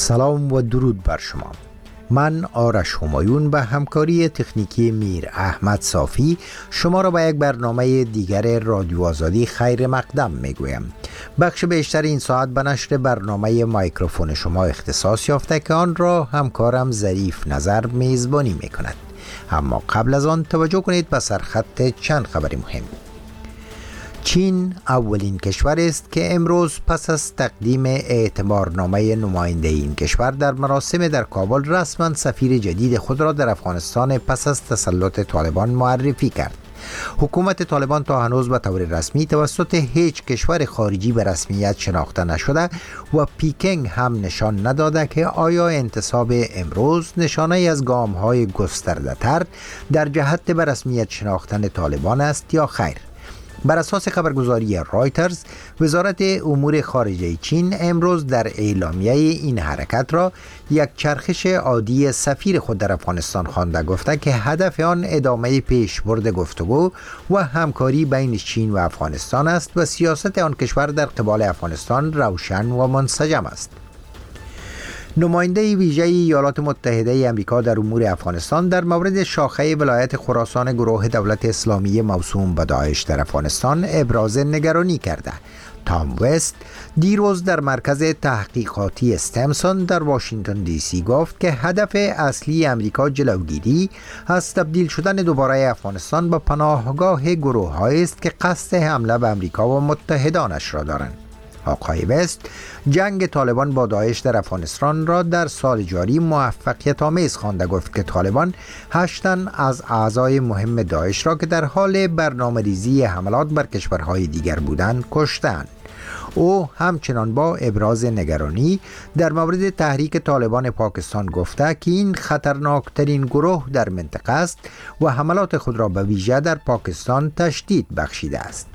سلام و درود بر شما. من آرش همایون به همکاری تکنیکی میر احمد صافی شما را به یک برنامه دیگر رادیو آزادی خیر مقدم میگویم. بخش بیشتر این ساعت به نشر برنامه مایکروفون شما اختصاص یافته که آن را همکارم ظریف نظر میزبانی میکند. اما قبل از آن توجه کنید به سرخط چند خبر مهم. چین اولین کشور است که امروز پس از تقدیم اعتبارنامه نماینده این کشور در مراسم در کابل رسما سفیر جدید خود را در افغانستان پس از تسلط طالبان معرفی کرد. حکومت طالبان تا هنوز به طور رسمی توسط هیچ کشور خارجی به رسمیت شناخته نشده و پیکنگ هم نشان نداده که آیا انتصاب امروز نشانه از گام‌های گسترده‌تر در جهت به رسمیت شناختن طالبان است یا خیر. بر اساس خبرگزاری رایترز، وزارت امور خارجه چین امروز در اعلامیه این حرکت را یک چرخش عادی سفیر خود در افغانستان خوانده، گفته که هدف آن ادامه پیشبرد گفتگو و همکاری بین چین و افغانستان است و سیاست آن کشور در قبال افغانستان روشن و منسجم است. نماینده ویژه ایالات متحده آمریکا در امور افغانستان در مورد شاخه ولایت خراسان گروه دولت اسلامی موسوم به داعش در افغانستان ابراز نگرانی کرده. تام وست دیروز در مرکز تحقیقاتی استمسون در واشنگتن دی سی گفت که هدف اصلی آمریکا جلوگیری از تبدیل شدن دوباره افغانستان به پناهگاه گروه‌هایی است که قصد حمله به آمریکا و متحدانش را دارند. آقای وست جنگ طالبان با داعش در افغانستان را در سال جاری موفقیت آمیز خوانده، گفت که طالبان 8 تن از اعضای مهم داعش را که در حال برنامه‌ریزی حملات بر کشورهای دیگر بودند کشتند. او همچنان با ابراز نگرانی در مورد تحریک طالبان پاکستان گفته که این خطرناکترین گروه در منطقه است و حملات خود را به ویژه در پاکستان تشدید بخشیده است.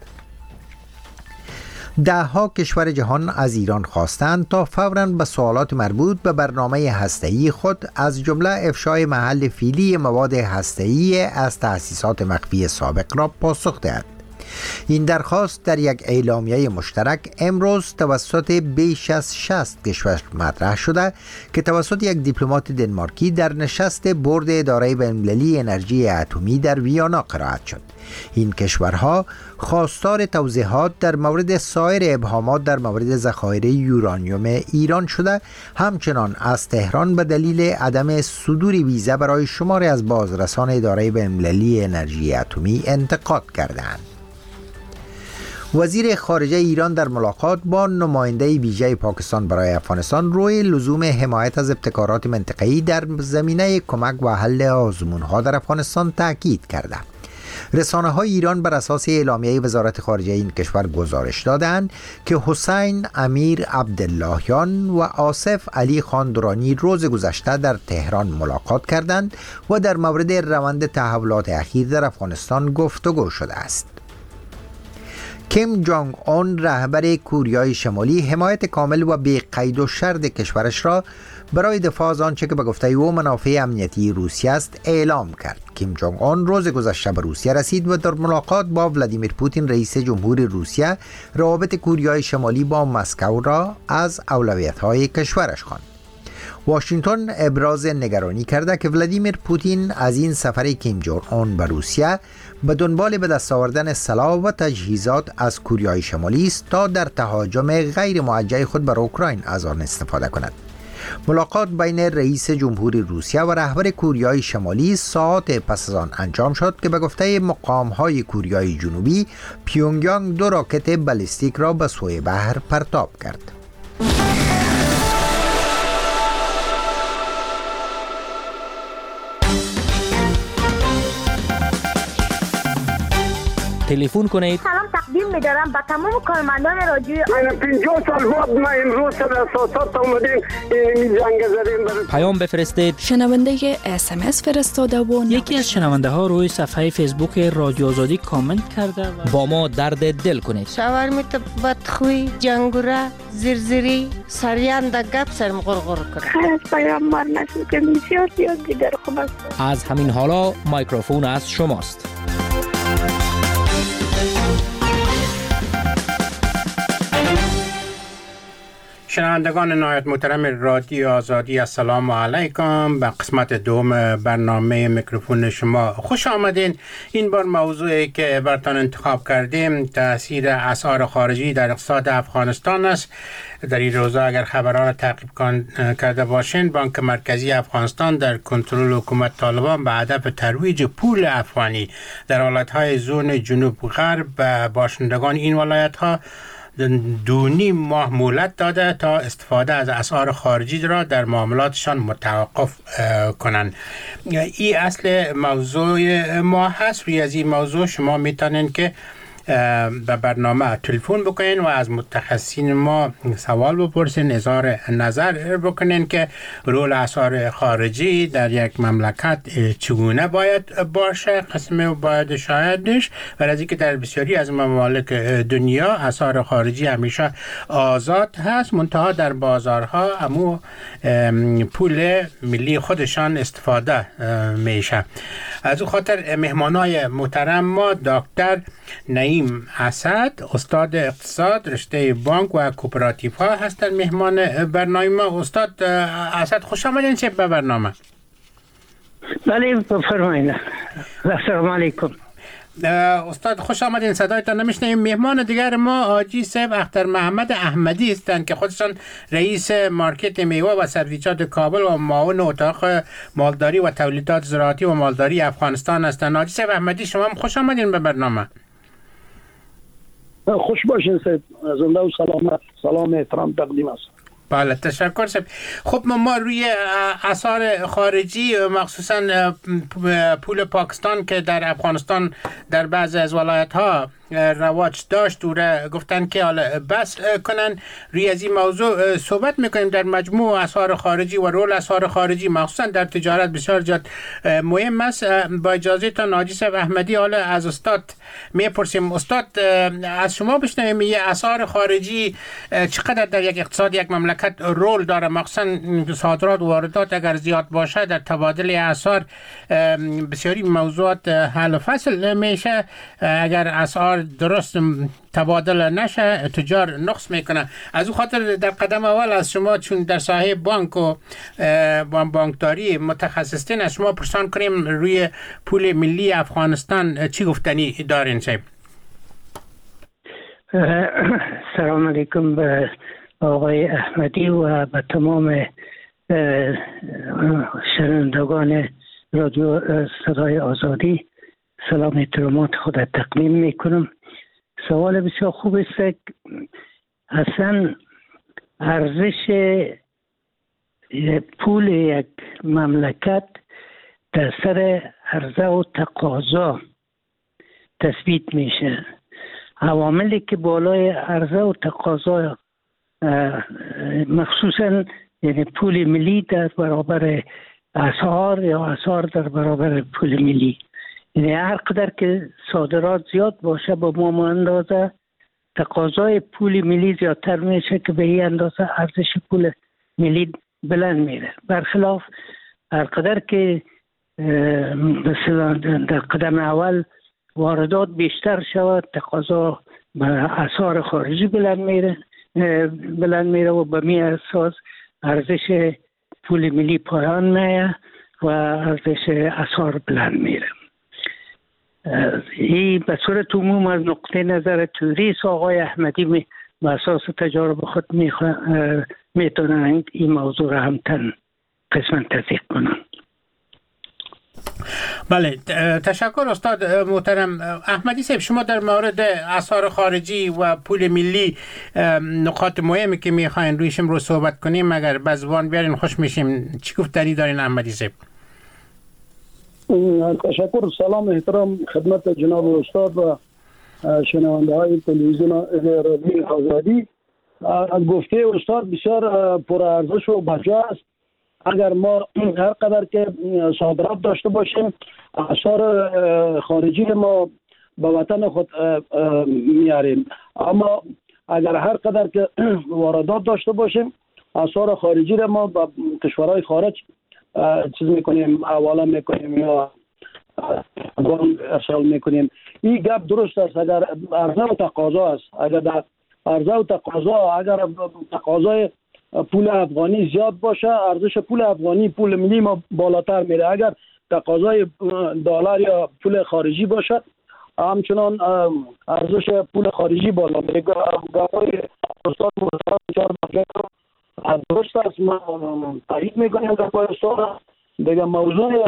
ده‌ها کشور جهان از ایران خواستند تا فوراً به سوالات مربوط به برنامه هسته‌ای خود از جمله افشای محل فعلی مواد هسته‌ای از تأسیسات مخفی سابق را پاسخ دهد. این درخواست در یک اعلامیه مشترک امروز توسط بیش از 60 کشور مطرح شده که توسط یک دیپلمات دنمارکی در نشست بورد اداره بین‌المللی انرژی اتمی در ویانا قرائت شد. این کشورها خواستار توضیحات در مورد سایر ابهامات در مورد ذخایر یورانیوم ایران شده، همچنان از تهران به دلیل عدم صدور ویزا برای شماری از بازرسان اداره بین‌المللی انرژی اتمی انتقاد کردند. وزیر خارجه ایران در ملاقات با نماینده ویژه پاکستان برای افغانستان روی لزوم حمایت از ابتکارات منطقه‌ای در زمینه کمک و حل آزمون‌ها در افغانستان تاکید کرده. رسانه‌های ایران بر اساس اعلامیه وزارت خارجه این کشور گزارش دادند که حسین امیر عبداللهیان و آصف علی خان درانی روز گذشته در تهران ملاقات کردند و در مورد روند تحولات اخیر در افغانستان گفتگو شده است. کیم جانگ اون رهبر کوریای شمالی حمایت کامل و بی قید و شرط کشورش را برای دفاع از آنچه که به گفته او منافع امنیتی روسیه است اعلام کرد. کیم جانگ اون روز گذشته به روسیه رسید و در ملاقات با ولادیمیر پوتین رئیس جمهور روسیه روابط کوریای شمالی با مسکو را از اولویت‌های کشورش خواند. واشنگتن ابراز نگرانی کرده که ولادیمیر پوتین از این سفر کیم جانگ اون به روسیه به دنبال به دست آوردن سلاح و تجهیزات از کوریای شمالی است تا در تهاجم غیر موجه خود بر اوکراین از آن استفاده کند. ملاقات بین رئیس جمهور روسیه و رهبر کوریای شمالی ساعات پس از آن انجام شد که به گفته مقام‌های کوریای جنوبی پیونگیانگ 2 راکت بالستیک را به سوی بحر پرتاب کرد. تلفن کنید. سلام تقدیم می‌دارم به تمام کارمندان رادیو. 50 سال بعد ما امروز سر اساسات اومدیم این جنگ زدیم. پیام بفرستید. شنونده SMS فرستاده و یکی از شنونده ها روی صفحه فیسبوک رادیو آزادی کامنت کرده و با ما درد دل کنید. شاورمیت بدخوی، جنگوره، زرزری، سریان در گپ سرم غرغر کرد. خیر از پیام مار نشد که بسیار دیگر خوب است. از همین حالا مایکروفون از شماست. شنوندگان نهایت محترم رادیو آزادی، السلام علیکم. به قسمت دوم برنامه میکروفون شما خوش آمدین. این بار موضوعی که براتون انتخاب کردیم تاثیر اسعار خارجی در اقتصاد افغانستان است. در این روزا اگر خبرها را تعقیب کرده باشین، بانک مرکزی افغانستان در کنترل حکومت طالبان به هدف ترویج پول افغانی در ولایت‌های زون جنوب غرب به باشندگان این ولایت‌ها 2.5 ماه مهلت داده تا استفاده از اسعار خارجی را در معاملاتشان متوقف کنند. این اصل موضوع ما هست. روی از این موضوع شما میتونین که به برنامه تلفن بکنین و از متخصصین ما سوال بپرسین، اظهار نظر بکنین که رول اسعار خارجی در یک مملکت چگونه باید باشه، قسم باید شایدش، و از اینکه در بسیاری از ممالک دنیا اسعار خارجی همیشه آزاد هست، منتها در بازارها امو پول ملی خودشان استفاده میشه. از اون خاطر مهمانای محترم ما دکتر نعیم اسد، استاد اقتصاد رشته بانک و کوپراتیف ها هستن مهمان برنامه ما. استاد اسد خوش آمدین به برنامه. بله بفرمایید. السلام علیکم. استاد خوش آمدین. صدایتان نمیشنویم. مهمان دیگر ما حاجی صاحب اختر محمد احمدی هستند که خودشان رئیس مارکت میوه و سبزیجات کابل و معاون اتاق مالداری و تولیدات زراعتی و مالداری افغانستان هستند. حاجی صاحب احمدی شما هم خوش آمدین به برنامه. خوش باشین صاحب. زنده و سلامت. سلام احترام تقدیم است. بله تشکر صاحب. خب ما روی اسعار خارجی مخصوصا پول پاکستان که در افغانستان در بعضی از ولایت ها رواج داشت دوره گفتن که حالا بس کنن. روی از این موضوع صحبت میکنیم. در مجموع اسعار خارجی و رول اسعار خارجی مخصوصا در تجارت بسیار جد مهم است. با اجازه تا حاجی صاحب احمدی حالا از استاد میپرسیم. استاد از شما بشنویم یه اسعار خارجی چقدر در یک اقتصاد یک مملکت رول داره، مخصوصا صادرات و واردات اگر زیاد باشه در تبادل اسعار بسیاری موضوعات حل و فصل میشه. اگر اسعار درست تبادل نشه تجار نقص میکنه. از اون خاطر در قدم اول از شما چون در ساحه بانک و بانکداری متخصصین از شما پرسان کنیم روی پول ملی افغانستان چی گفتنی دارین صاحب؟ سلام علیکم به آقای احمدی و به تمام شنوندگان رادیو صدای آزادی سلام احترامات خود تقدیم میکنم. سوال بسیار خوب است. اصلا ارزش پول یک مملکت در سر عرضه و تقاضا تثبیت میشه. عواملی که بالای عرضه و تقاضا مخصوصا یعنی پول ملی در برابر اسعار یا اسعار در برابر پول ملی، یعنی هر قدر که صادرات زیاد باشه با ما اندازه تقاضای پول ملی زیادتر میشه که به این اندازه ارزش پول ملی بلند میره. برخلاف هر قدر که مثلا در قدم اول واردات بیشتر شود تقاضا به اسعار خارجی بلند میره و به می اساس ارزش پول ملی پایان میه و ارزش اسعار بلند میره. این به صورت عموم از نقطه نظر توریست آقای احمدی به اساس تجارب خود میتونن این موضوع را هم قسماً تصدیق کنن. بله تشکر استاد محترم احمدی صاحب. شما در مورد اسعار خارجی و پول ملی نقاط مهمی که میخواین رویشم رو صحبت کنیم اگر به زبان بیارین خوش میشیم. چی گفتنی دارین احمدی صاحب؟ تشکر. سلام احترام خدمت جناب استاد و شنونده های تلویزیون رادیو آزادی. گفته استاد بسیار پرارزش و بجا است. اگر ما هر قدر که صادرات داشته باشیم اسعار خارجی ما به وطن خود میاریم، اما اگر هر قدر که واردات داشته باشیم اسعار خارجی ما به کشورهای خارج چیز میکنیم، حواله میکنیم یا ارسال میکنیم. این گپ درست است اگر عرضه و تقاضا است. اگر در عرضه و تقاضا اگر تقاضای پول افغانی زیاد باشه، ارزش پول افغانی پول ملی ما بالاتر میره. اگر تقاضای دلار یا پول خارجی باشه همچنان ارزش پول خارجی بالا میره. گاهی استاد بسیار درست است، ما تایید میکنیم در پای استاد. دیگه موضوع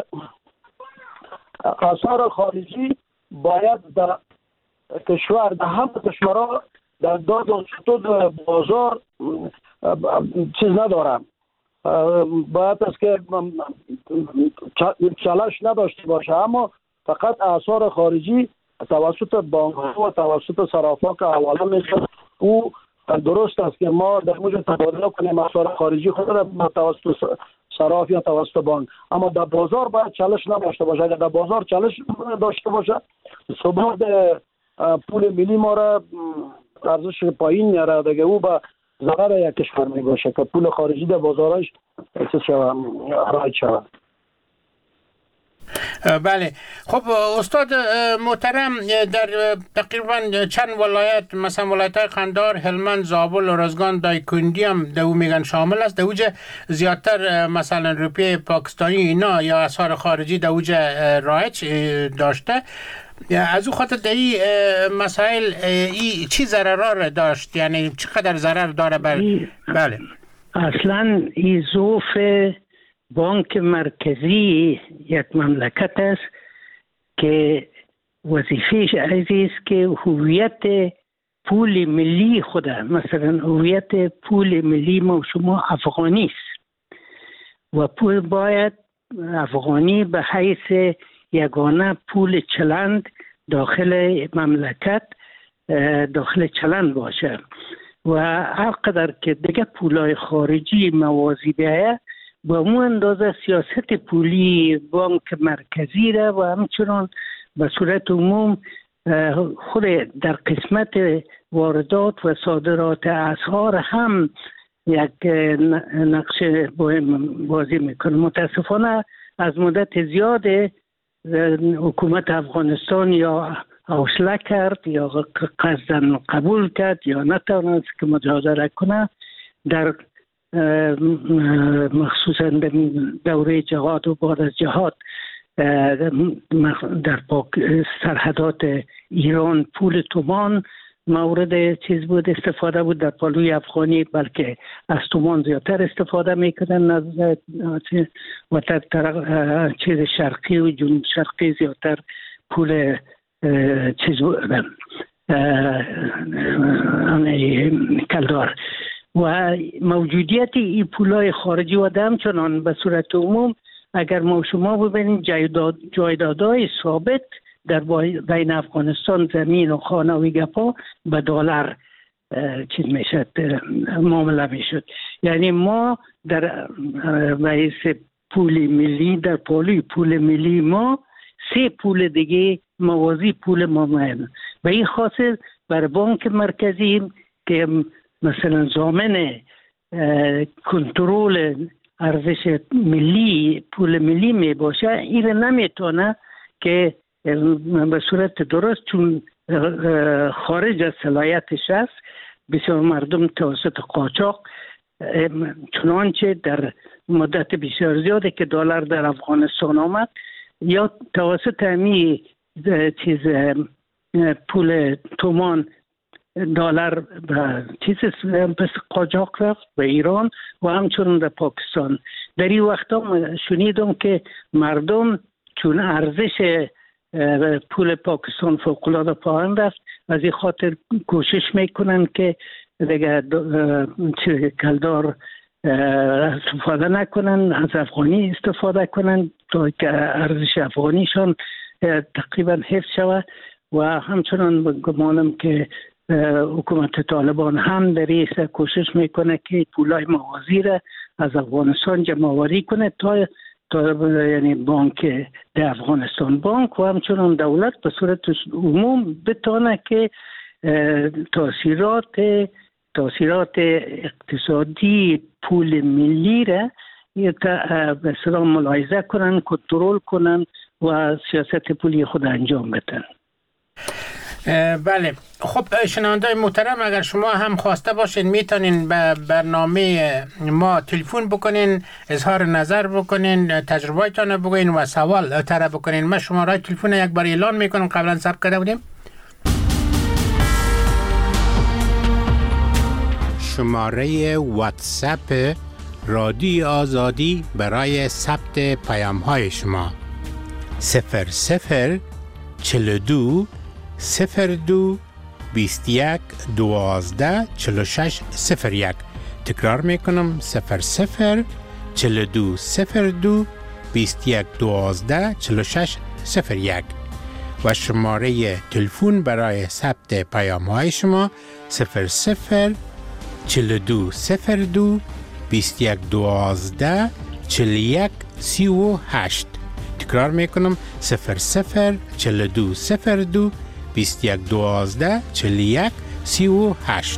آثار خارجی باید در کشور، در همه کشورها در داد و ستود بازار چیز ندارم، باید است که چالش نداشته باشه، اما فقط آثار خارجی توسط بانک ها و توسط صرافا که حواله میشه او درست است که ما در موجب تبادله کنیم آثار خارجی خود را توسط صراف یا توسط بانک، اما در بازار باید چالش نداشته باشه. اگر در بازار چالش داشته باشه ثبات پول ملی ما را ارزش پایین میاره، دیگه او به ضرر یک کشور می باشه که پول خارجی در بازارش چیز شود، رایج شود. بله. خب استاد محترم، در تقریبا چند ولایت، مثلا ولایت قندهار، هلمند، زابل، ارزگان، دایکنډي هم دو میگن شامل است. دوجه زیادتر مثلا روپیه پاکستانی اینا یا اسعار خارجی دوجه رایج داشته. از او خاطر در این مسائل ای چی ضرر داشت، یعنی چقدر ضرر داره بله اصلا این ظروف بانک مرکزی یک مملکت است که وظیفهش است که هویت پول ملی خود، مثلا هویت پول ملی ما شما افغانی است و پول باید افغانی به حیث یگانه پول چلند داخل مملکت داخل چلند باشه و هر قدر که دیگه پولای خارجی موازی بیاید با اون اندازه سیاست پولی بانک مرکزی را و همچنان به صورت عموم خود در قسمت واردات و صادرات اسعار هم یک نقش مهم بازی میکنه. متاسفانه از مدت زیاد حکومت افغانستان یا حوصله کرد یا قصداً قبول کرد یا نتوانست که مجادله کنه در مخصوصا در دوره جهاد و بعد از جهاد در سرحدات ایران پول تومان مورد چیز بود، استفاده بود. در پالوی افغانی بلکه از تومان زیادتر استفاده میکردن و در چیز شرقی و جنوب شرقی زیادتر پول چیز بودن کلدار و موجودیت این پولای خارجی و همچنان به صورت عموم اگر ما شما ببینید جایدادهای ثابت در بین افغانستان زمین و خانه و گپا به دلار چیز میشد، معامله میشد. یعنی ما در بحث پول ملی، در پالوی پول ملی ما سه پول دیگه موازی پول ما مهم. به این خاطر بر بانک مرکزی که مثلا ضامن کنترل ارزش ملی پول ملی می باشه، این نمیتونه که به صورت درست چون خارج از صلاحیتش است بسیار مردم توسط قاچاق، چنانچه در مدت بسیار زیاده که دلار در افغانستان آمد یا توسط همی چیز پول تومان دلار به چیز پس قاچاق رفت به ایران و همچنان در پاکستان. در این وقتا شنیدم که مردم چون ارزش پول پاکستان فوق‌العاده پایین رفت، از این خاطر کوشش میکنن که دیگه کلدار استفاده نکنن، از افغانی استفاده کنن تا که ارزش افغانیشان تقریبا حفظ شود. و همچنان گمانم که حکومت طالبان هم در این کوشش میکنه که پولای موازی را از افغانستان جمع‌آوری کنه تا یعنی بانک در افغانستان بانک و همچنان دولت به صورت عموم بتونه که تاثیرات اقتصادی پول ملی را به اصطلاح ملاحظه کنن، کنترل کنن و سیاست پولی خود انجام بدن. بله. خب شنوندای محترم، اگر شما هم خواسته باشین میتونین به برنامه ما تلفن بکنین، اظهار نظر بکنین، تجربه‌تان بگوین و سوال طرح بکنین. ما شماره تلفن یک بار اعلان میکنم، قبلا ثبت کرده بودیم. شماره واتساپ رادیو آزادی برای ثبت پیام های شما 00 42 02 21 12 46 01. تکرار میکنم 00 42 02 21 12 46 01 و شماره تلفن برای ثبت پیام های شما 00 42 02 21 12 41 38. تکرار میکنم 00 42 02 21 12 41 38.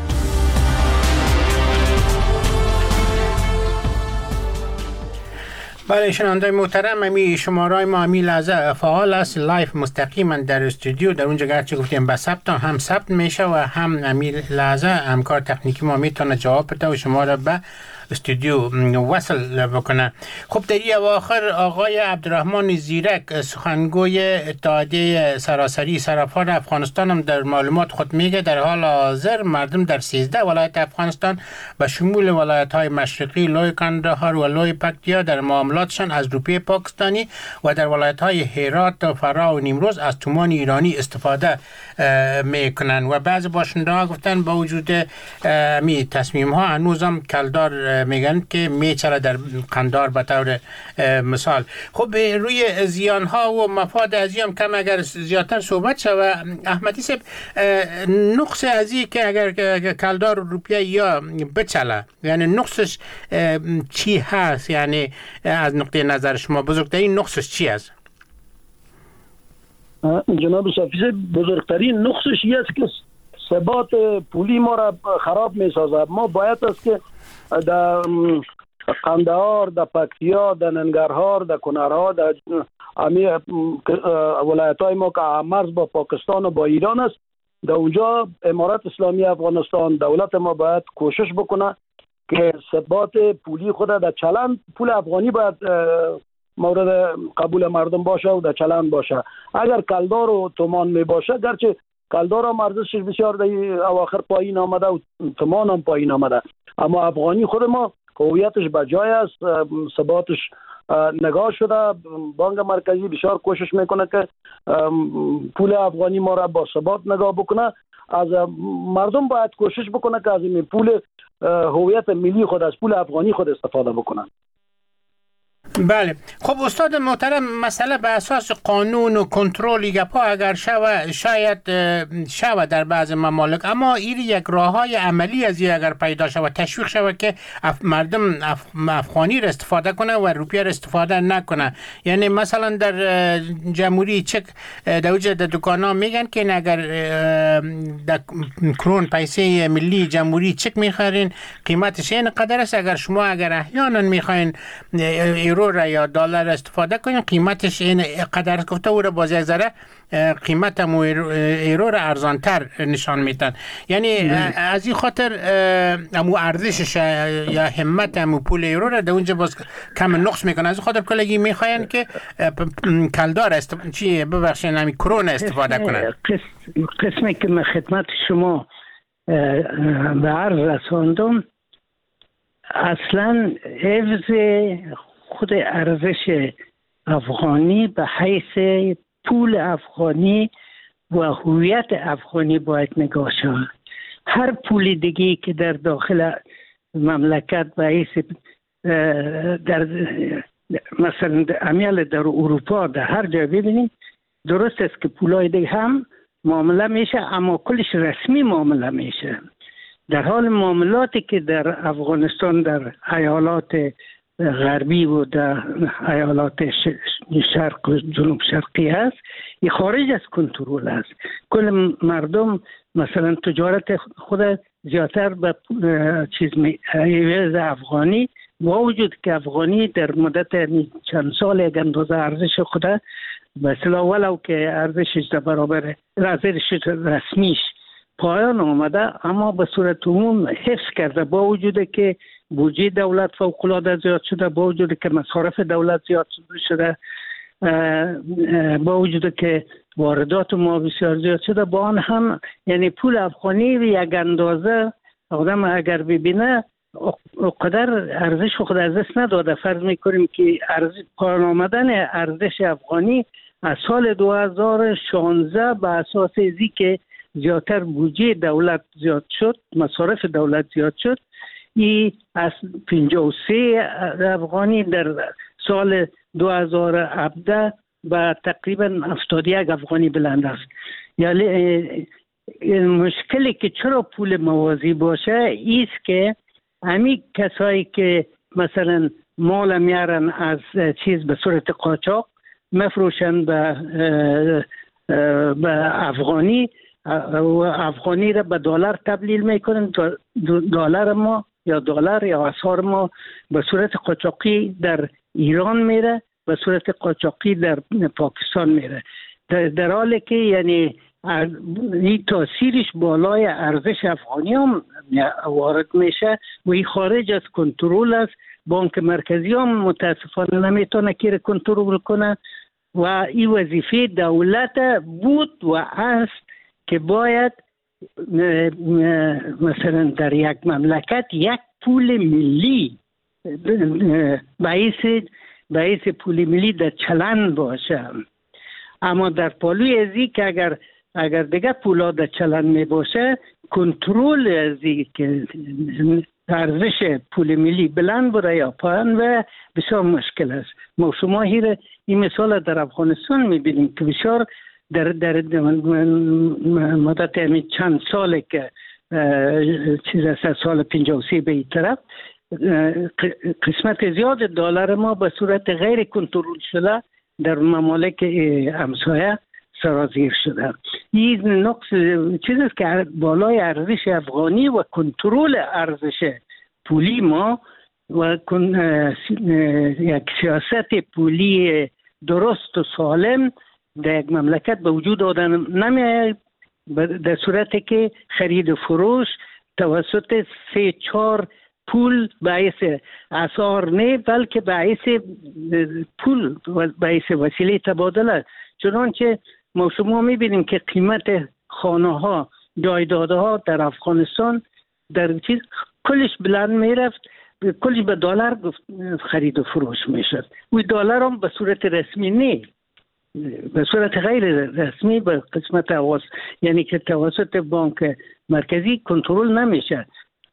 بله شنوندای محترم، امی شمارای ما امی لحظه فعال است، لایف مستقیما در استودیو. در اونجا گرچه گفتیم به ثبت هم ثبت میشه و هم امی لحظه همکار تکنیکی ما میتونه جواب بده و شما را به استودیو وصل بکنه. خب در این اواخر آقای عبدالرحمن زیرک، سخنگوی اتحادیه سراسری صرافان افغانستان، هم در معلومات خود میگه در حال حاضر مردم در 13 ولایت افغانستان به شمول ولایت‌های مشرقی لوی کندهار و لوی پکتیا در معاملاتشان از روپیه پاکستانی و در ولایت‌های هرات و فرا و نیمروز از تومان ایرانی استفاده میکنن و بعضی باشنده‌ها گفتن با وجود می تصمیم‌ها هنوزم کلدار میگن که میچره در قندار به طور مثال. خب روی زیان‌ها و مفاد از هم کم اگر زیادتر صحبت شوه، احمدی صاحب نقص از این که اگر کلدار روپیه یا بچله، یعنی نقصش چی هست؟ یعنی از نقطه نظر شما بزرگترین نقصش چی است؟ جناب صافی صاحب، بزرگترین نقصش این است که ثبات پولی ما را خراب میسازد. ما باید است که در قندهار، در پکتیا، در ننگرهار، در کنرها، در ولایت های ما که مرز با پاکستان و با ایران است، در اونجا امارت اسلامی افغانستان دولت ما باید کوشش بکنه که ثبات پولی خود در چلن، پول افغانی باید مورد قبول مردم باشه و در چلن باشه. اگر کلدار و تومان می باشه، گرچه کلدار هم ارزشش بسیار در اواخر پایین آمده و تومان هم پایین آمده، اما افغانی خود ما هویتش بجای است، ثباتش نگاه شده. بانک مرکزی بسیار کوشش میکنه که پول افغانی ما را با ثبات نگاه بکنه. از مردم باید کوشش بکنه که از این پول هویت ملی خود، از پول افغانی خود استفاده بکنن. بله. خب استاد محترم، مسئله به اساس قانون و کنترل گپا اگر شاید شود در بعض ممالک، اما این یک راههای عملی از این اگر پیدا شود، تشویق شود که مردم افغانی را استفاده کنه و روپیه را استفاده نکنه. یعنی مثلا در جمهوری چک در دکانا میگن که اگر در کرون پیسه ملی جمهوری چک میخرین قیمتش این قدر است، اگر شما احیانا میخواین یورو یا دلار استفاده کنین قیمتش این قدر گفته او را باز یک ذره قیمت یورو را ارزانتر نشان میدن. یعنی از این خاطر امو ارزشش یا همت امو پول یورو را در اونجا باز کم نقص میکنه. از این خاطر کلگی میخواین که کلدار ببخشین همی کرون استفاده کنن. قسمی که من خدمت شما به عرض رساندم، اصلا حفظ خود ارزش افغانی به حیث پول افغانی و هویت افغانی باید نگاه شود. هر پول دیگه که در داخل مملکت به حیث در مثلا امیال در اروپا در هر جا ببینید، درست است که پولای دیگه هم معامله میشه، اما کلش رسمی معامله میشه. در حال معاملاتی که در افغانستان در ایالات غربی و در ایالات شرق و جنوب شرقی هست، این خارج از کنترل است. کل مردم مثلا تجارت خود زیادتر به عوض افغانی، با وجود که افغانی در مدت چند سال یک اندازه ارزش خود مثلا ولو که ارزشش در برابر ارزش رسمیش پایان آمده، اما به صورت عموم حفظ کرده، با وجود که بودجه دولت فوق‌العاده زیاد شده، با وجود که مصارف دولت زیاد شده، با وجود که واردات ما بسیار زیاد شده، با آن هم یعنی پول افغانی یک اندازه آدم اگر ببینه قدر ارزش خود از دست نداده. فرض میکنیم که پایان آمدن ارزش افغانی از سال 2016 به اساس ازی که زیادتر بودجه دولت زیاد شد، مصارف دولت زیاد شد، ای از 53 افغانی در سال 2017 به تقریبا 71 افغانی بلند است. یعنی مشکلی که چرا پول موازی باشه ایست که همین کسایی که مثلا مال میارن از چیز به صورت قاچاق مفروشن به افغانی و افغانی را به دلار تبدیل میکنن. دلار ما یا دلار یا اسعار ما به صورت قاچاقی در ایران میره، به صورت قاچاقی در پاکستان میره، در حالی که یعنی این تاثیرش بالای ارزش افغانی هم وارد میشه و این خارج از کنترل است. بانک مرکزی هم متاسفانه نمیتونه که کنترل کنه و این وظیفه دولت بود و است که باید مثلا در یک مملکت یک پول ملی باعث پول ملی در چلن باشه. اما در پالوی ازی که اگر دیگه پولا در چلن می باشه، کنترل ازی که ارزش پول ملی بلند بره یا پایین و بسیار مشکل است. ما شما این مثال در افغانستان می بینیم که بسیار در مدت چند ساله که چیز از سال 53 به این طرف قسمت زیاد دلار ما به صورت غیر کنترل شده در ممالک همسایه سرازیر شده. این نقص چیز است که بالای ارزش افغانی و کنترل ارزش پولی ما و یک سیاست پولی درست و سالم در یک مملکت به وجود آدن نمیاد، در صورتی که خرید و فروش توسط 3-4 پول باعث اسعار نه، بلکه باعث پول و باعث وسیله تبادله. چنانچه ما شما میبینیم که قیمت خانه ها، جایداده ها در افغانستان در چیز کلش بلند میرفت، کلش به دلار خرید و فروش میشد. و دلار هم به صورت رسمی نه، به صورت غیر رسمی به قسمت یعنی که توسط بانک مرکزی کنترل نمیشه.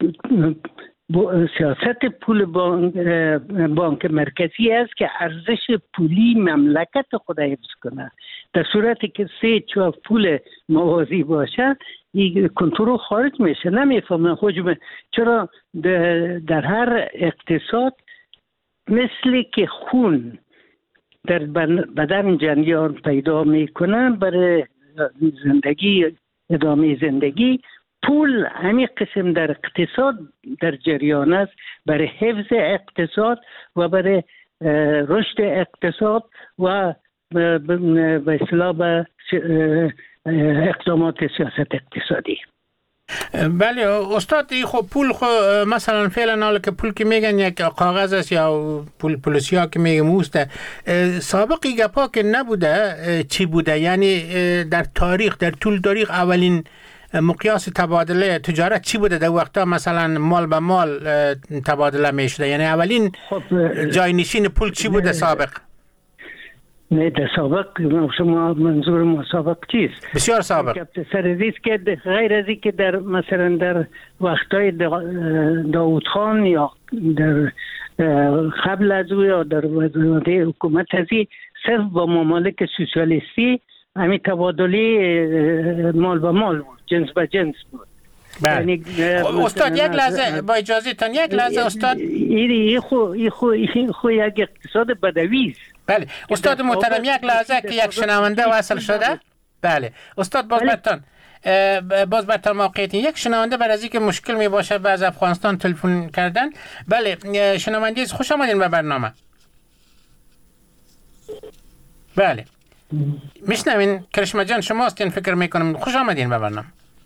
سیاست پول بانک مرکزی است که ارزش پولی مملکت خود حفظ کنه. در صورتی که 3-4 پول موازی باشه این کنترل خارج میشه. نمیفهمم حجم چرا در هر اقتصاد مثل که خون در بدن جریان پیدا میکنه برای زندگی، ادامه زندگی، پول همین قسم در اقتصاد در جریان است برای حفظ اقتصاد و برای رشد اقتصاد و به اصطلاح اقدامات سیاست اقتصادی. بله استاد، خب پول مثلا فعلا حالا که پول که میگن یک کاغذ است یا پولسیا که میگن موسته، سابقی گپا که نبوده چی بوده؟ یعنی در تاریخ، در طول تاریخ اولین مقیاس تبادله تجارت چی بوده؟ در وقتا مثلا مال به مال تبادله میشده، یعنی اولین جای نشین پول چی بوده سابق؟ نه در سابق شما منظور ما سابق چیست؟ بسیار سابق. سرزیست که غیر از که در مثلا در وقتای داوود خان یا در قبل از او یا در وزارت حکومت ازی صرف با ممالک سوسیالیستی همین تبادله مال به مال بود، جنس به جنس بود. یعنی استاد یک لحظه با اجازه تان، یک لحظه استاد، این خو یک اقتصاد بدوی است. بله استاد محترم، یک لحظه که یک شنونده وصل شده. بله استاد باز برتر موقعیت یک شنونده برای از اینکه مشکل می باشه و از افغانستان تلفن کردن. بله شنونده خوش آمدین به برنامه. بله میشنوین کرشمه جان، شما هستین فکر میکنم. خوش آمدین به برنامه.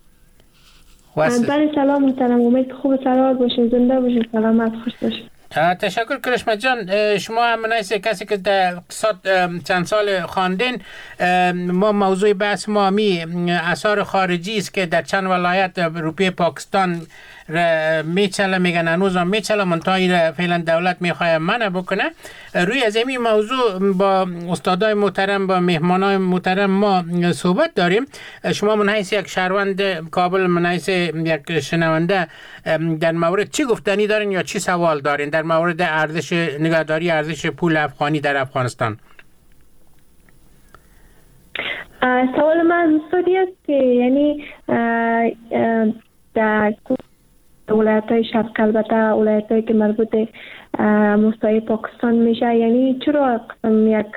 بله سلام محترم، امید خوب سلامت باشین، زنده باشین، سلامت خوش باشین. تشکر کرشمه جان. شما هم نایسته کسی که در اقتصاد چند سال خواندین. ما موضوع بحث ما آثار خارجی است که در چند ولایت اروپای پاکستان میچله، میگن هنوز هم میچله، منتهی فعلا دولت میخواه منع بکنه. روی از این موضوع با استادای محترم، با مهمانای محترم ما صحبت داریم. شما من حیث یک شهروند کابل، من حیث یک شنونده، در مورد چی گفتنی دارین یا چی سوال دارین در مورد ارزش نگهداری ارزش پول افغانی در افغانستان؟ سوال من استادی است که یعنی در ولایت‌های شرق، البته ولایت‌هایی که مربوط به مستوی پاکستان میشه، یعنی چرا یک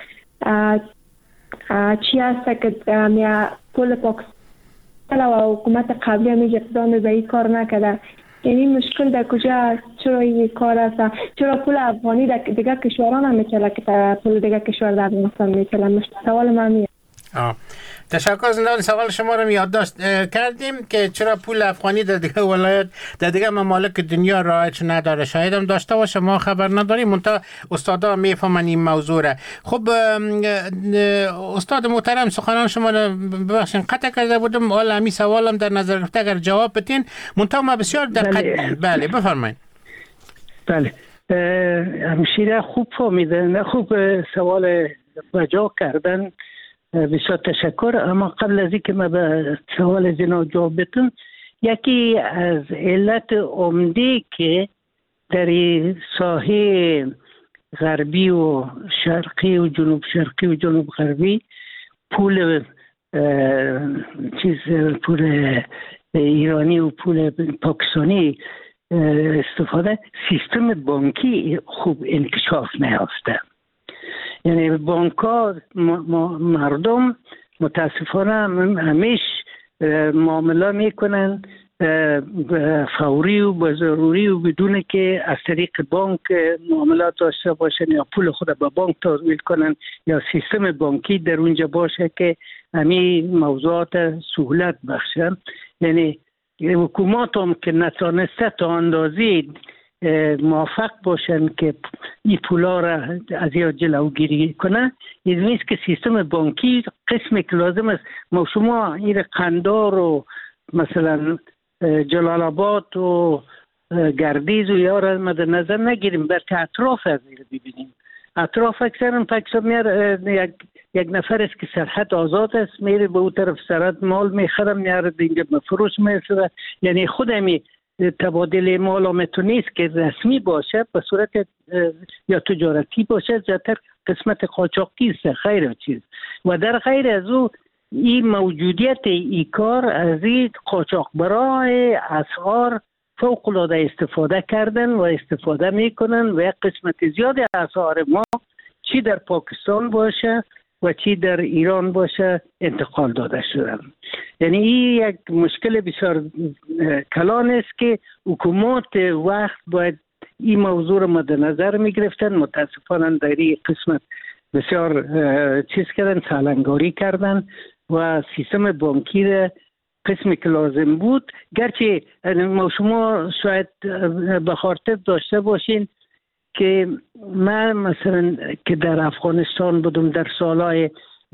چی هست که پول پاکستان و حکومت قبلی همیشه اقدام به این کار نکرده؟ یعنی مشکل در کجا است؟ چرا این کار است؟ چرا پول افغانی در دیگر کشوران هم میچله که پول دیگر کشور در افغانستان میچله؟ سوال من تشکر زندان. سوال شما رو یادداشت کردیم که چرا پول افغانی در دیگه ولایت، در دیگه ممالک دنیا رایج نداره. شاید هم داشته باشه، ما خبر نداریم، منتها استادا میفهمن این موضوع را. خب استاد محترم، سخنان شما رو ببخشید قطع کرده بودم، حالا همین سوالم در نظر گرفته اگر جواب بدین، منتها ما بسیار بله بفرمایید. بله همشیره خوب فهمیدن، خوب سوال وجا کردن، بسیار تشکر. اما قبل از اینکه ما به سوال جناب جواب بدم، یکی از علت عمده که در ساحه غربی و شرقی و جنوب شرقی و جنوب غربی پول پول ایرانی و پول پاکستانی استفاده، سیستم بانکی خوب انکشاف نیافته. یعنی بانک‌ها مردم متاسفانه همیشه معامله میکنن فوری و به ضروری و بدون که از طریق بانک معاملات داشته باشن یا پول خود به بانک تحویل کنن یا سیستم بانکی در اونجا باشه که همین موضوعات سهولت بخشن. یعنی حکومات هم که نتانسته تا اندازه موافق باشن که این پولا را از یا جلوگیری کنه، این نیست که سیستم بانکی قسمی که لازم است. ما شما این قندار و مثلا جلال آباد و گردیز و یا را مد نظر نگیریم، بلکه اطراف از این ببینیم. اطراف اکثرا پاکستان میاد یک نفر است که سرحد آزاد است، میره به اون طرف سرحد مال میخرم میاره اینجا فروش میسره. یعنی خودمی تبادل مال آمتو نیست که رسمی باشه، به صورت یا تجارتی باشه، زیادتر قسمت قاچاقی است، خیر چیز. و در غیر از او این موجودیت این کار از این قاچاق برای اسعار فوق العاده استفاده کردن و استفاده میکنن و یک قسمت زیادی اسعار ما چی در پاکستان باشه و چی در ایران باشه انتقال داده شدن. یعنی این یک مشکل بسیار کلان است که حکومات وقت باید این موضوع رو مد نظر می گرفتن. متاسفانه در این قسمت بسیار چیز کردن، سالنگاری کردن و سیستم بانکی را قسمی که لازم بود، گرچه ما شما شاید به خاطر داشته باشین که من مثلا که در افغانستان بودم در سالهای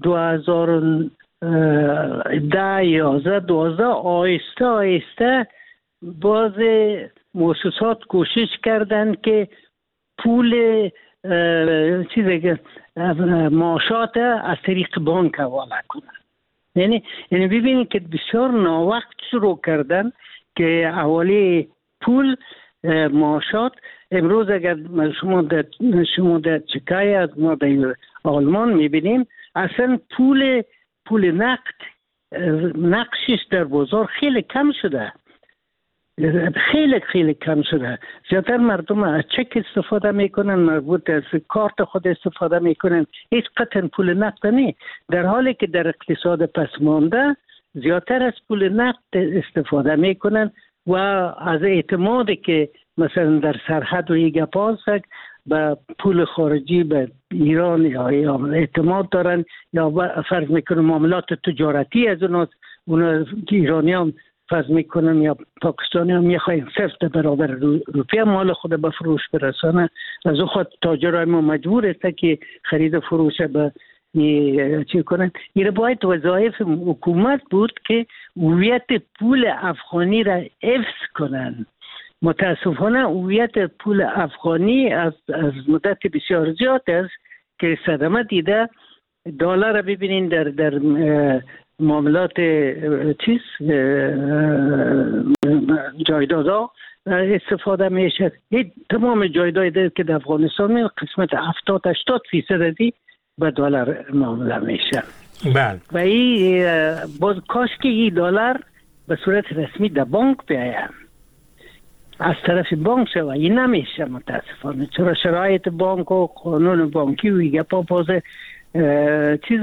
2010 11 12 آهسته آهسته باز مؤسسات کوشش کردن که پول چیزی معاشات از طریق بانک حواله کنن. یعنی ببینید که بسیار ناوقت شروع کردن که حواله پول معاشات. امروز اگر شما در چکای از ما در آلمان میبینیم اصلا پول نقد نقشش در بازار خیلی کم شده، خیلی کم شده. زیادتر مردم از چک استفاده میکنن، مربوط از کارت خود استفاده میکنن، هیچ قطعا پول نقد نه، در حالی که در اقتصاد پسمانده زیادتر از پول نقد استفاده میکنن و از اعتمادی که مثلا در سرحد و ایگپاس به پول خارجی به ایران یا اعتماد دارن یا فرض میکنن معاملات تجارتی از اونا ایرانی هم فرض میکنن یا پاکستانی هم میخواین 0 برابر روپیه مال خود به فروش برسانه. از او خود تاجرای ما مجبور است که خرید و فروش به چی کنن. این باید وظایف حکومت بود که هویت پول افغانی را حفظ کنن. متاسفانه هویت پول افغانی از مدت بسیار زیاد است که صدمه دیده. دلار را ببینین در معاملات جایدادها استفاده میشه. تمام جایداد که در افغانستان می قسمت 70-80% به دلار معامله میشه. بله. و این باز کاش که این دلار به صورت رسمی در بانک بیاید، از طرف بانک شوه. این نمیشه متاسفانه، چرا شرایط بانک و قانون بانکی و ایگه باز چیز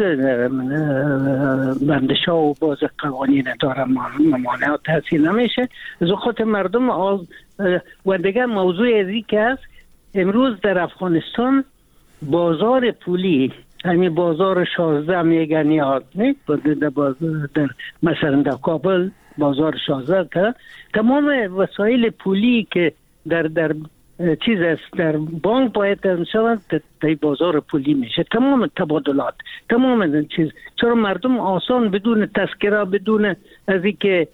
بندشا و باز قوانین داره ممانع و تحصیل نمیشه. از خاطر مردم و دیگر موضوع ازی که است امروز در افغانستان بازار پولی، همین بازار 16 میگن یاد در مثلا در کابل بازار 16 که تمام وسایل پولی که در چیز است در بانک باید انشاءالله در بازار پولی میشه. تمام تبادلات، تمام چیز، چرا مردم آسان بدون تذکره، بدون از اینکه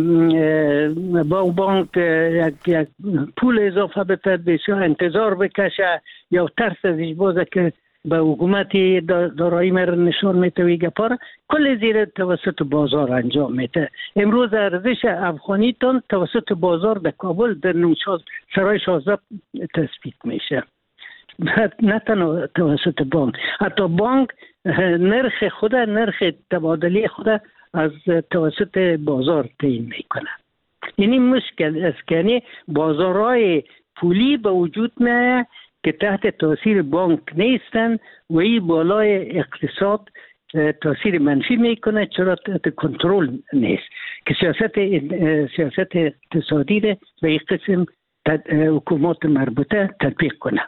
بانک یک پول اضافه بده بسیار انتظار بکشه یا ترس ازش بازه که به حکومتی دارایی مر نشان میده و گپار کل زیر توسط بازار انجام میده. امروز ارزش افغانی تن توسط بازار در کابل در سرای 16 تثبیت میشه، نه تنها توسط بانک. حتی بانک نرخ تبادلی خود از توسط بازار تعیین میکنه. یعنی مشکل است که یعنی بازارهای پولی به وجود نه که تحت تاثیر بانک نیستن و این بالای اقتصاد تاثیر منفی میکنه، چرا تحت کنترل نیست که سیاست اقتصادی ده به این قسم حکومات مربوطه تطبیق کنه.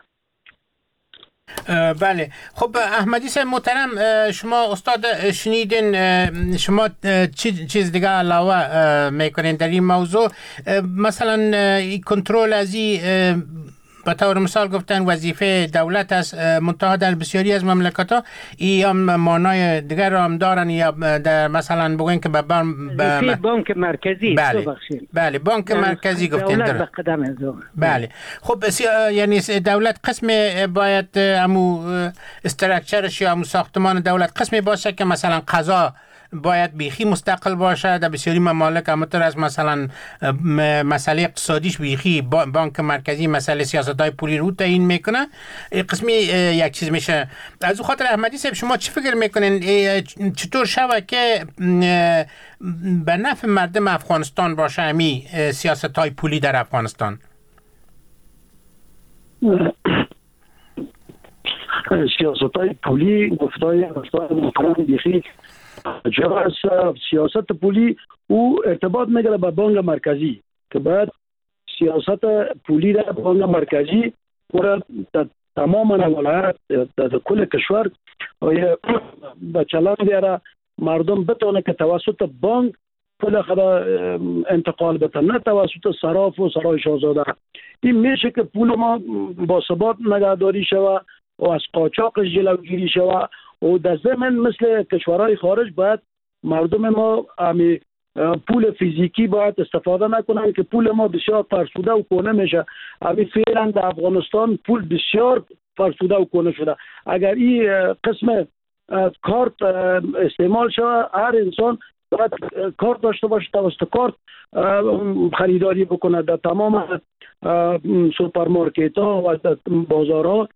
بله. خب احمدی صاحب محترم، شما استاد شنیدین، شما چیز دیگه علاوه میکنین در این موضوع؟ مثلا کنترل از این به طور مثال گفتن وظیفه دولت است، منتها در بسیاری از مملکت ها این هم معنای دیگر هم دارن، یا در مثلا بگوین که بانک مرکزی. بله بانک مرکزی گفتین دولت به قدم ازام. بله. خب یعنی دولت قسم باید امو استراکچرش یا امو ساختمان دولت قسمی باشه که مثلا قضا باید بیخی مستقل باشه. در بسیاری ممالک همونطور از مثلا مسئله اقتصادیش بیخی بانک مرکزی مسئله سیاست‌های پولی رو تعیین میکنه، قسمی یک چیز میشه. از او خاطر احمدی صاحب شما چی فکر میکنین چطور شوه که به نفع مردم افغانستان باشه همی سیاست‌های پولی در افغانستان؟ سیاست‌های پولی گفتای محترم بیخی جواز سیاست پولی او ارتباط میگیره به بانک مرکزی که باید سیاست پولی را بانک مرکزی پورا تمام ولایت در کل کشور به چلان بیاره، مردم بتونه که توسط بانک پول خود انتقال بده، نه توسط صراف و سرای شاهزاده. این میشه که پول ما با ثبات نگهداری شود و از قاچاقش جلوگیری شود و در ضمن مثل کشورهای خارج باید مردم ما پول فیزیکی باید استفاده نکنن که پول ما بسیار فرسوده و کهنه میشه. فعلا در افغانستان پول بسیار فرسوده و کهنه شده. اگر این قسم کارت استعمال شود، هر انسان باید کارت داشته باشه، توسط کارت خریداری بکنه. در تمام سوپرمارکت ها و بازارها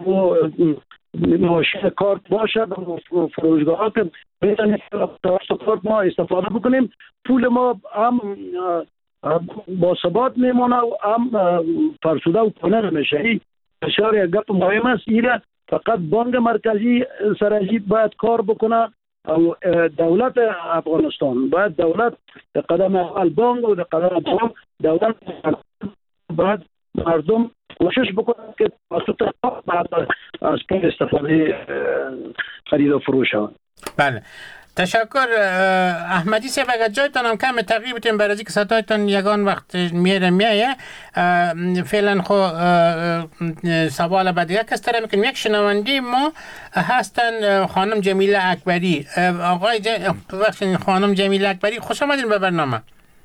ماشین کارت باشه، فروشگاه ها که بتونیم توسط کارت ما استفاده بکنیم. پول ما هم با ثبات میمونه و هم فرسوده و کهنه نمیشه. این بسیار یک گپ مهم است. ایره فقط بانک مرکزی سرازی باید کار بکنه و دولت افغانستان باید دولت در قدم اول بانک و در قدم دوم دولت باید مردم کوشش بکنند که توسط بعد از پول استفاده خرید و فروش شوند. بله، تشکر احمدی صاحب. اگر جایتان هم کم تغییر بتیم برای که صدایتان یگان وقت میایه. فعلا خو سوال بعد یک کس طرح میکنیم. یک شنونده ما هستن خانم جمیله اکبری. آقای خانم جمیله اکبری، خوش آمدین به برنامه.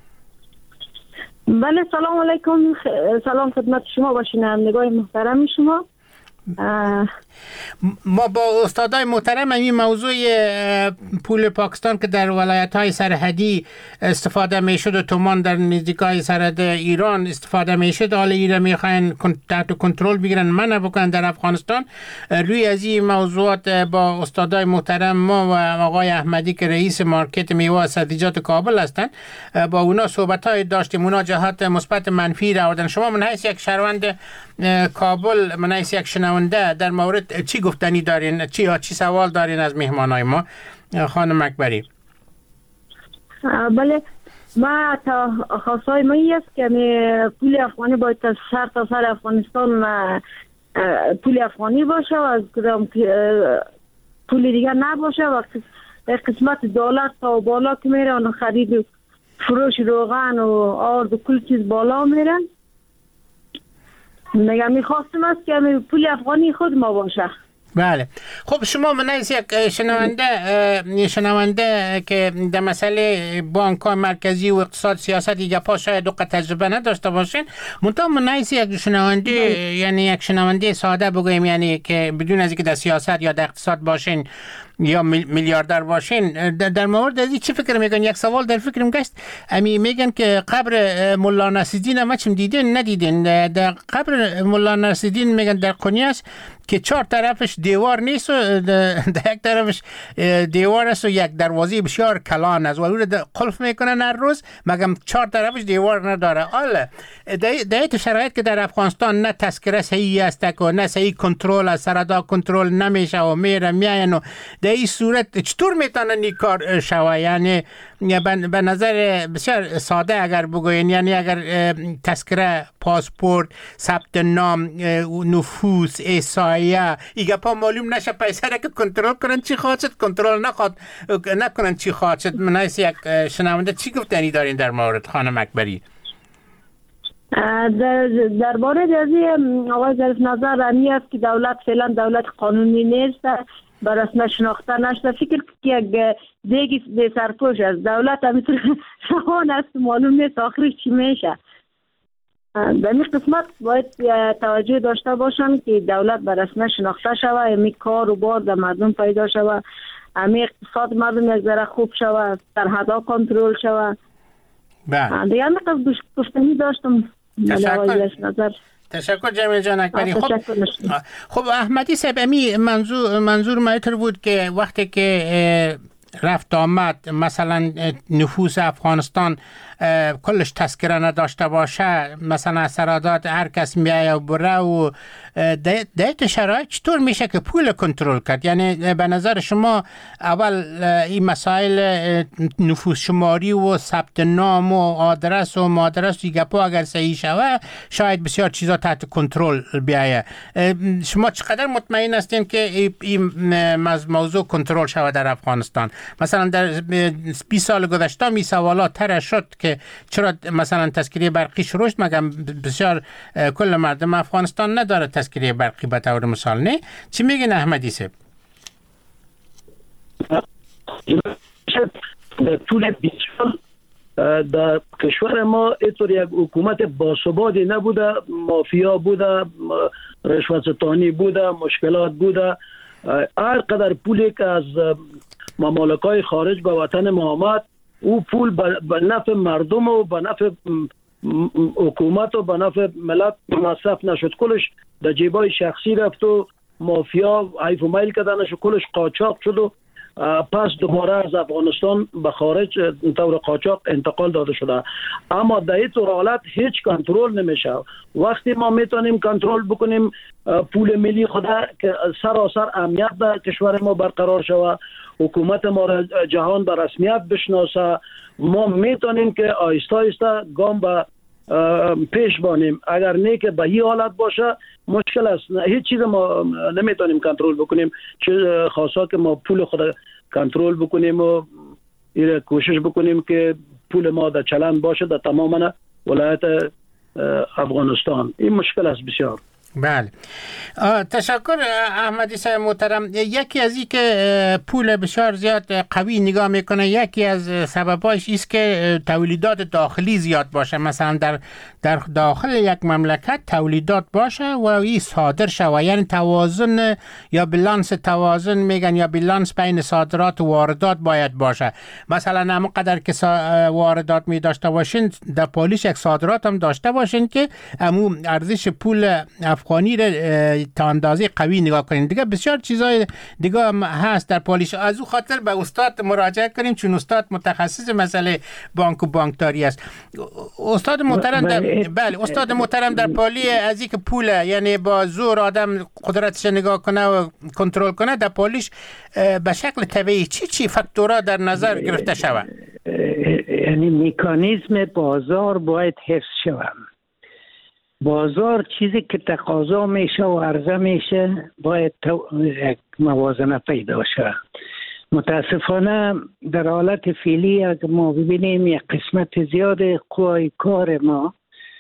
بله، سلام علیکم. سلام خدمت شما و شنوندگان محترم شما. ما با استادای محترم این موضوع پول پاکستان که در ولایت‌های سرحدی استفاده میشد و تومان در نزدیکای سرحد ایران استفاده میشد، حالا ایران میخواین تحت کنترل بگیرن، منع بکنن در افغانستان. روی از این موضوعات با استادای محترم ما و آقای احمدی که رئیس مارکت میوه سبزیجات کابل هستند با اونا صحبت‌های داشتیم. اونا جهات مثبت منفی را آوردن. شما من حیث یک شهروند کابل، من حیث یک شنونده در مورد چی گفتنی دارین؟ چی سوال دارین از مهمانای ما خانم اکبری؟ بله، ما خواستای ما این است که پول افغانی باید سر تا سر افغانستان پول افغانی باشه و از کدام پول دیگر نباشه و قسمت دلار تا بالا که میره اون خرید و فروش روغن و آرد و کل چیز بالا میره. میخواستم است که پول افغانی خود ما باشه. بله، خب شما من از یک شنونده که در مسئله بانک‌های مرکزی و اقتصاد سیاست دیگه پا شاید دوقت تجربه نداشته باشین، منتها من از یک شنونده یعنی یک شنونده ساده بگویم، یعنی که بدون از اینکه در سیاست یا در اقتصاد باشین یا میلیاردر باشین، در مورد از این چی فکر میگن؟ یک سوال در فکرم گشت. میگن که قبر مولا نصیرالدین ما چم دیدین ندیدین؟ در قبر مولا نصیرالدین میگن در قونیاس که 4 طرفش دیوار نیست و در یک طرفش دیوار است و یک دروازه بسیار کلان است و اون قلف میکنن هر روز، مگم 4 طرفش دیوار نداره. حالا در این شرایط که در افغانستان نه تذکره صحیح است و نه صحیح کنترل از سردا کنترل نمیشه و میاین و در این صورت چطور میتونن این کار شوه؟ یعنی به نظر بسیار ساده اگر بگوین، یعنی اگر تذکره، پاسپورت، ثبت نام، نفوس، احصایه ایگه پا معلوم نشه، پیسه را که کنترل کنن چی خواهد شد، کنترل نکنن چی خواهد شد. من از یک شنونده چی گفتنی دارین در مورد خانم اکبری؟ در مورد از آقای ظریف نظر امی است که دولت فعلا دولت قانونی نیست، بر رسم شناخته نشده. فکر که یک دیگی به سرپوش است. دولت همینطور شهان است، معلوم نیست آخرش چی میشه. در این قسمت باید توجه داشته باشن که دولت بر رسم شناخته شود، امی کار و بار در مردم پیدا شود، امی اقتصاد مردم یک ذره خوب شود، سرحدها کنترل شود. دیگه همین گفتنی داشتم. تشکر جمیل جان اکبری. خب احمدی صاحب، امی منظور مایتر بود که وقتی که رفت آمد مثلا نفوس افغانستان کلش تذکره نداشته باشه، مثلا سرادات هر کس میایه و بره و در شرایط چطور میشه که پول کنترل کرد؟ یعنی به نظر شما اول این مسائل نفوس شماری و ثبت نام و آدرس و مادرس دیگه پا اگر صحیح شوه شاید بسیار چیزا تحت کنترل بیایه. شما چقدر مطمئن هستین که این موضوع کنترل شوه در افغانستان؟ مثلا در 20 سال گذشته می سوالات طرح شد که چرا مثلا تذکره برقی رشد، مگم بسیار کل مردم افغانستان نداره تذکره برقی به طور مثال، نه؟ چی میگین احمدی صاحب؟ طول 20 سال در کشور ما اینطور یک حکومت باثباتی نبوده، مافیا بوده، رشوت ستانی بوده، مشکلات بوده. هر قدر پولی که از ممالکای خارج به وطن ما آمد، او پول به نفع مردم و به نفع حکومت و به نفع ملت مصرف نشد، کلش در جیبای شخصی رفت و مافیا حیف و میل کردنش و کلش قاچاق شد و پس دوباره از افغانستان به خارج طور قاچاق انتقال داده شده. اما در این طور حالت هیچ کنترل نمیشه. وقتی ما میتونیم کنترل بکنیم پول ملی خدا که سراسر امنیت در کشور ما برقرار شود، حکومت ما را جهان به رسمیت بشناسه، ما میتونیم که آهسته آهسته گام به پیش بانیم. اگر نه که به این حالت باشه مشکل است. هیچ چیز ما نمیتونیم کنترل بکنیم، چه خاصا که ما پول خود کنترل بکنیم و کوشش بکنیم که پول ما در چلن باشه در تمام ولایت افغانستان. این مشکل است بسیار. بله، تشکر احمدی صاحب محترم. یکی از این که پول بسیار زیاد قوی نگاه میکنه، یکی از سبباش است که تولیدات داخلی زیاد باشه. مثلا در داخل یک مملکت تولیدات باشه و این صادر شوه، یعنی توازن یا بالانس توازن میگن، یا بالانس بین صادرات و واردات باید باشه. مثلا همون قدر که واردات می داشته باشین در پالیش یک صادرات هم داشته باشین که همون ارزش پول افغانی را تا اندازه قوی نگاه کنیم. دیگه بسیار چیزای دیگه هست در پالیش. از او خاطر به استاد مراجعه کنیم چون استاد متخصص مسئله بانک و بانکداری است. استاد محترم بله، استاد محترم در پالی از اینکه پول یعنی با زور آدم قدرتش نگاه کنه و کنترل کنه، در پالیش به شکل طبیعی چی فاکتورها در نظر گرفته شود؟ یعنی مکانیزم بازار باید حفظ شود. بازار چیزی که تقاضا میشه و عرضه میشه باید یک موازنه پیدا شه. متاسفانه در حالت فعلی اگر ما ببینیم یک قسمت زیاد قوای کار ما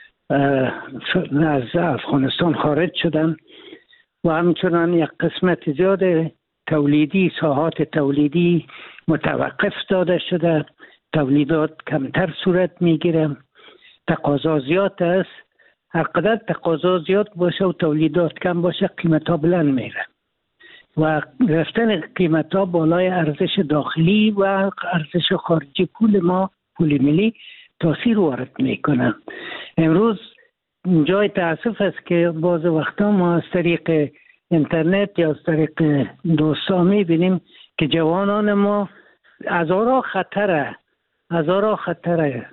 از افغانستان خارج شدن و همچنان یک قسمت زیاد تولیدی، ساحات تولیدی متوقف داده شده، تولیدات کمتر صورت میگیره، تقاضا زیاد است. هر قدر تقاضا زیاد باشه و تولیدات کم باشه قیمت ها بلند میره و رفتن قیمت ها بالای ارزش داخلی و ارزش خارجی پول ما، پول ملی، تاثیر وارد میکنه. امروز جای تاسف است که بعض وقتا ما از طریق اینترنت یا از طریق دوستا میبینیم که جوانان ما هزارا خطره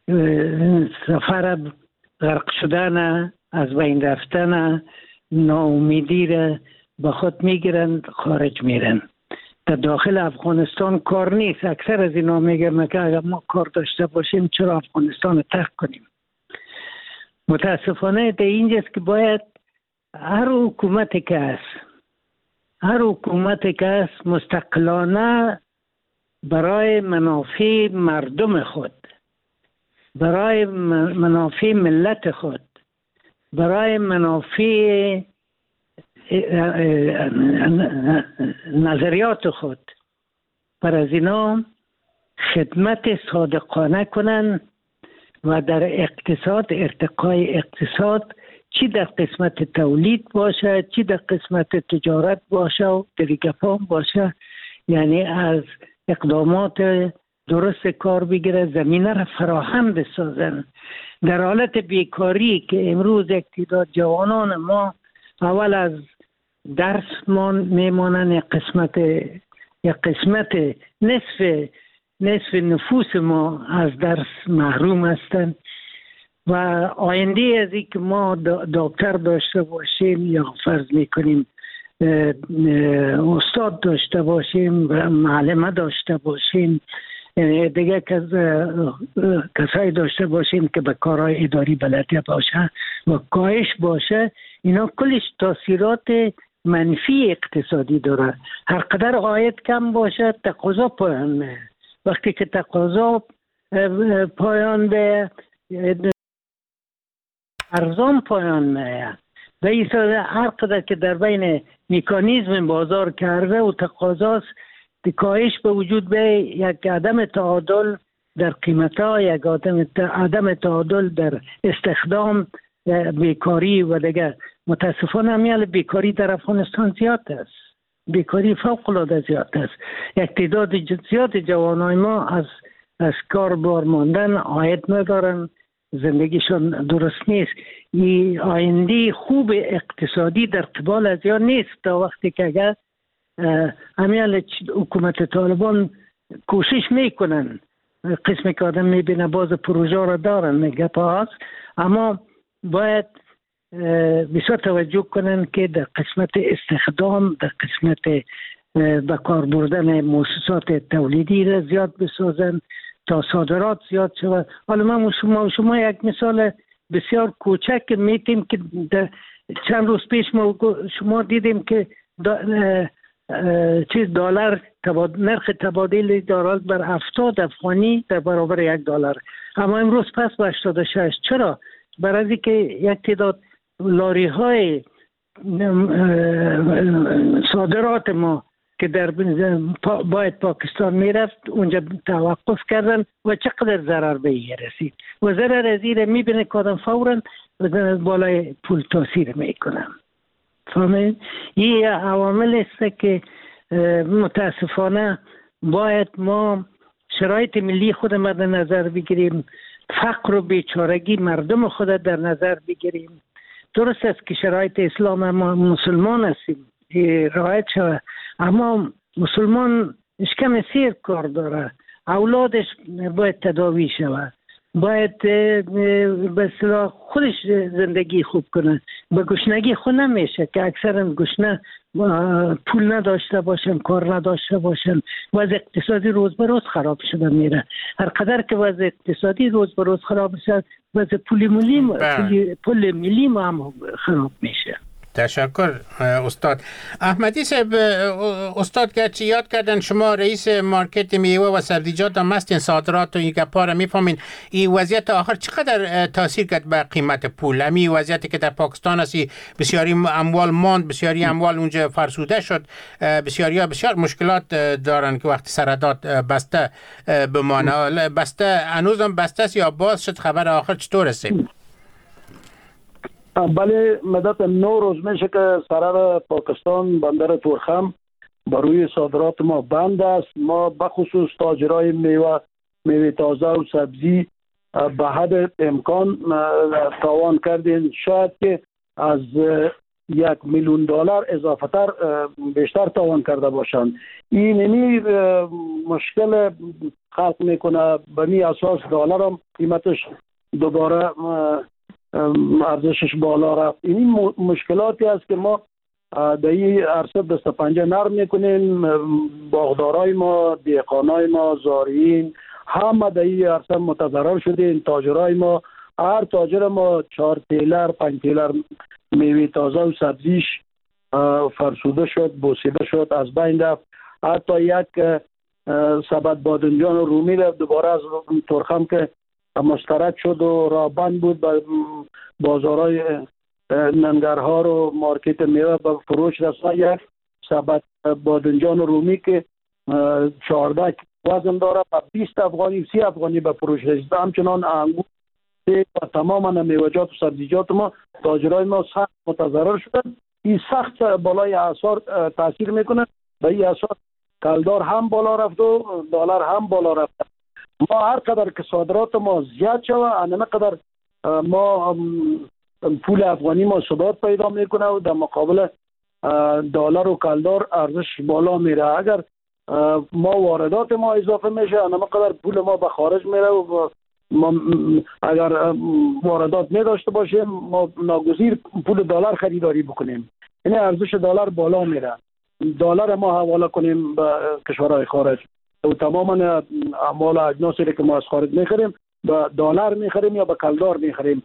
سفر غرق شدن، از بین رفتن، ناامیدی را به خود میگیرن، خارج میرن. در داخل افغانستان کار نیست. اکثر از اینا میگن که اگر ما کار داشته باشیم چرا افغانستان رو ترک کنیم. متاسفانه در اینجاست که باید هر حکومتی که است مستقلانه برای منافع مردم خود، برای منافع ملت خود، برای منافع نظریات خود، پر از اینا خدمت صادقانه کنن و در اقتصاد، ارتقای اقتصاد، چی در قسمت تولید باشه، چی در قسمت تجارت باشه و دریگفان باشه، یعنی از اقدامات درست کار بگیره، زمینه را فراهم بسازن. در حالت بیکاری که امروز یک تعداد جوانان ما اول از درس میمانن، یک قسمت نصف نفوس ما از درس محروم هستند و آینده از این که ما دکتر داشته باشیم یا فرض میکنیم استاد داشته باشیم و معلمه داشته باشیم، دیگه کسایی داشته باشیم که به کارهای اداری بلده باشه و کاهش باشه، اینا کلش تاثیرات منفی اقتصادی داره. هر قدر عاید کم باشه تقاضا پایان میه. وقتی که تقاضا پایان به ارزان پایان میه، به این صورت هر قدر که در بین مکانیزم بازار کرده و تقاضاست کاهش به وجود به یک عدم تعادل در قیمت‌ها، یک عدم تعادل در استخدام، بیکاری و دیگر. متاسفانه همیال بیکاری در افغانستان زیاد است، بیکاری فوق العاده زیاد است. یک تعداد زیاد جوانای ما از کار بار ماندن، عاید ندارن، زندگیشون درست نیست. این آینده خوب اقتصادی در قبال از یا نیست تا وقتی که اگر همیال حکومت طالبان کوشش میکنن، قسمی که آدم میبینه باز پروژه را دارن، میگه پاس، اما باید بسیار توجه کنن که در قسمت استخدام، در قسمت به کار بردن مؤسسات تولیدی را زیاد بسازن تا صادرات زیاد شود. حالا من شما یک مثال بسیار کوچک میتیم که چند روز پیش شما دیدیم که دلار نرخ تبادل دلار بر 70 افغانی در برابر $1، اما امروز پس به 86. چرا؟ برای اینکه یک تعداد لاری های صادرات ما که در باید پاکستان میرفت اونجا توقف کردن و چقدر ضرر به این رسید و ضرر از این میبینه که آدم فوراً بالای پول تاثیر میکنن. فهمید؟ این عوامل است که متاسفانه باید ما شرایط ملی خود ما در نظر بگیریم، فقر و بیچارگی مردم خود در نظر بگیریم. درست است که شرایط اسلام ما مسلمان هستیم رعایت شود، اما مسلمان اشکم سیر کار داره، اولادش باید تداوی شود، باید به اصطلاح خودش زندگی خوب کنه. به گشنگی خود نمیشه که اکثرا گشنه پول نداشته باشن، کار نداشته باشن، وضع اقتصادی روز به روز خراب شده میره. هر قدر که وضع اقتصادی روز به روز خراب شد وضع پول ملی ما هم خراب میشه. تشکر استاد احمدی صاحب. استاد گرچه یاد کردن شما رئیس مارکت میوه و سبزیجات هم هستین، صادرات و این گپا را میفهمین، این وضعیت آخر چقدر تاثیر کرد به قیمت پول؟ همین وضعیتی که در پاکستان هستی، بسیاری اموال ماند، بسیاری اموال اونجا فرسوده شد، بسیاری ها بسیار مشکلات دارن که وقتی سرداد بسته بمانه. بسته هنوزم بسته است یا باز شد؟ خبر آخر چطور است؟ بله، مدت 9 روز میشه که سرحد پاکستان بندر تورخم بر روی صادرات ما بند است. ما بخصوص تاجرای میوه تازه و سبزی به حد امکان تاوان کردیم، شاید که از $1,000,000 اضافه تر بیشتر تاوان کرده باشند. اینمی مشکل خلق میکنه. به می اساس دلار هم قیمتش دوباره ارزشش بالا رفت. این مشکلاتی است که ما در این عرصه دست پنجه نرم میکنیم. باغدارای ما، دهقانای ما، زارعین همه در این عرصه متضرر شدیم. تاجرای ما، هر تاجر ما 4 تیلر 5 تیلر میوه تازه و سبزیش فرسوده شد، بوسیده شد، از بین رفت. حتی یک سبد بادنجان و رومی دوباره از تورخم که مسترد شد و راه بند بود، به بازارهای ننگرهار و مارکت میوه به فروش رسید. یک سبد بادنجان و رومی که 14 وزن داره به 20 افغانی 30 افغانی به فروش رسید. همچنان انگور و تماما میوه‌جات و سبزیجات ما، تاجرای ما سخت متضرر شدن. این سخت بالای اسعار تاثیر میکنه. به این اساس کلدار هم بالا رفت و دلار هم بالا رفت. ما هر قدر که صادرات ما زیاد شود، انما قدر ما پول افغانی ما ثبات پیدا میکنه و در مقابل دلار و کلدار ارزش بالا میره. اگر ما واردات ما اضافه میشه، انما قدر پول ما به خارج میره و ما اگر واردات نداشته باشیم ما ناگزیر پول دلار خریداری بکنیم. یعنی ارزش دلار بالا میره. دلار ما حواله کنیم به کشورهای خارج و تماما اموال و اجناسی که ما از خارج میخریم به دلار میخریم یا به کلدار میخریم.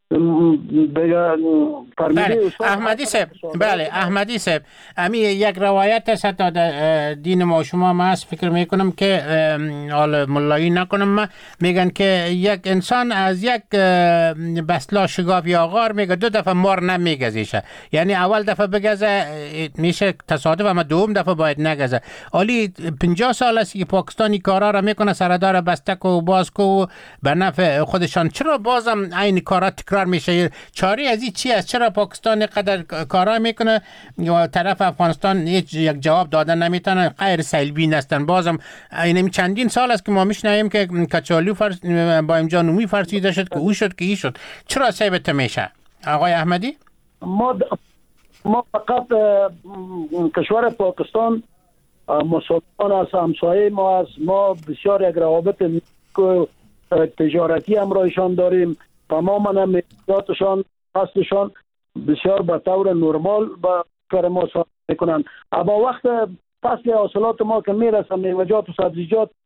بله احمدی صاحب، بله احمدی صاحب، امی یک روایت است حتی دین ما شما ما هست، فکر میکنم که حال ملایی نکنم، ما میگن که یک انسان از یک بسلا شگاف یا غار میگه 2 دفعه مار نمیگزیشه. یعنی اول دفعه بگزه میشه تصادف، اما دوم دفعه باید نگزه. علی 50 سال است که پاکستانی کارا را میکنه، سردار بستک و بازکو به نفع خودشان. چرا بازم این کارا تکرار میشه؟ چاره از این چی است؟ چرا پاکستان قدر کارا میکنه و طرف افغانستان یک جواب دادن نمیتونه؟ غیر سلبی هستن. بازم این چندین سال است که ما میشنویم که کچالو با امجان نومی فرسیده شد که او شد که ای شد. چرا ثابت میشه آقای احمدی؟ ما فقط کشور پاکستان مسلمان است، همسایه ما است. ما بسیار یک روابط تجارتی همراهشان داریم. تماما میوه‌جاتشان فصلشان بسیار به طور نرمال با کار ما صادر میکنن. اما وقت فصل حاصلات ما که میرسه، میوه‌جات و سبزیجات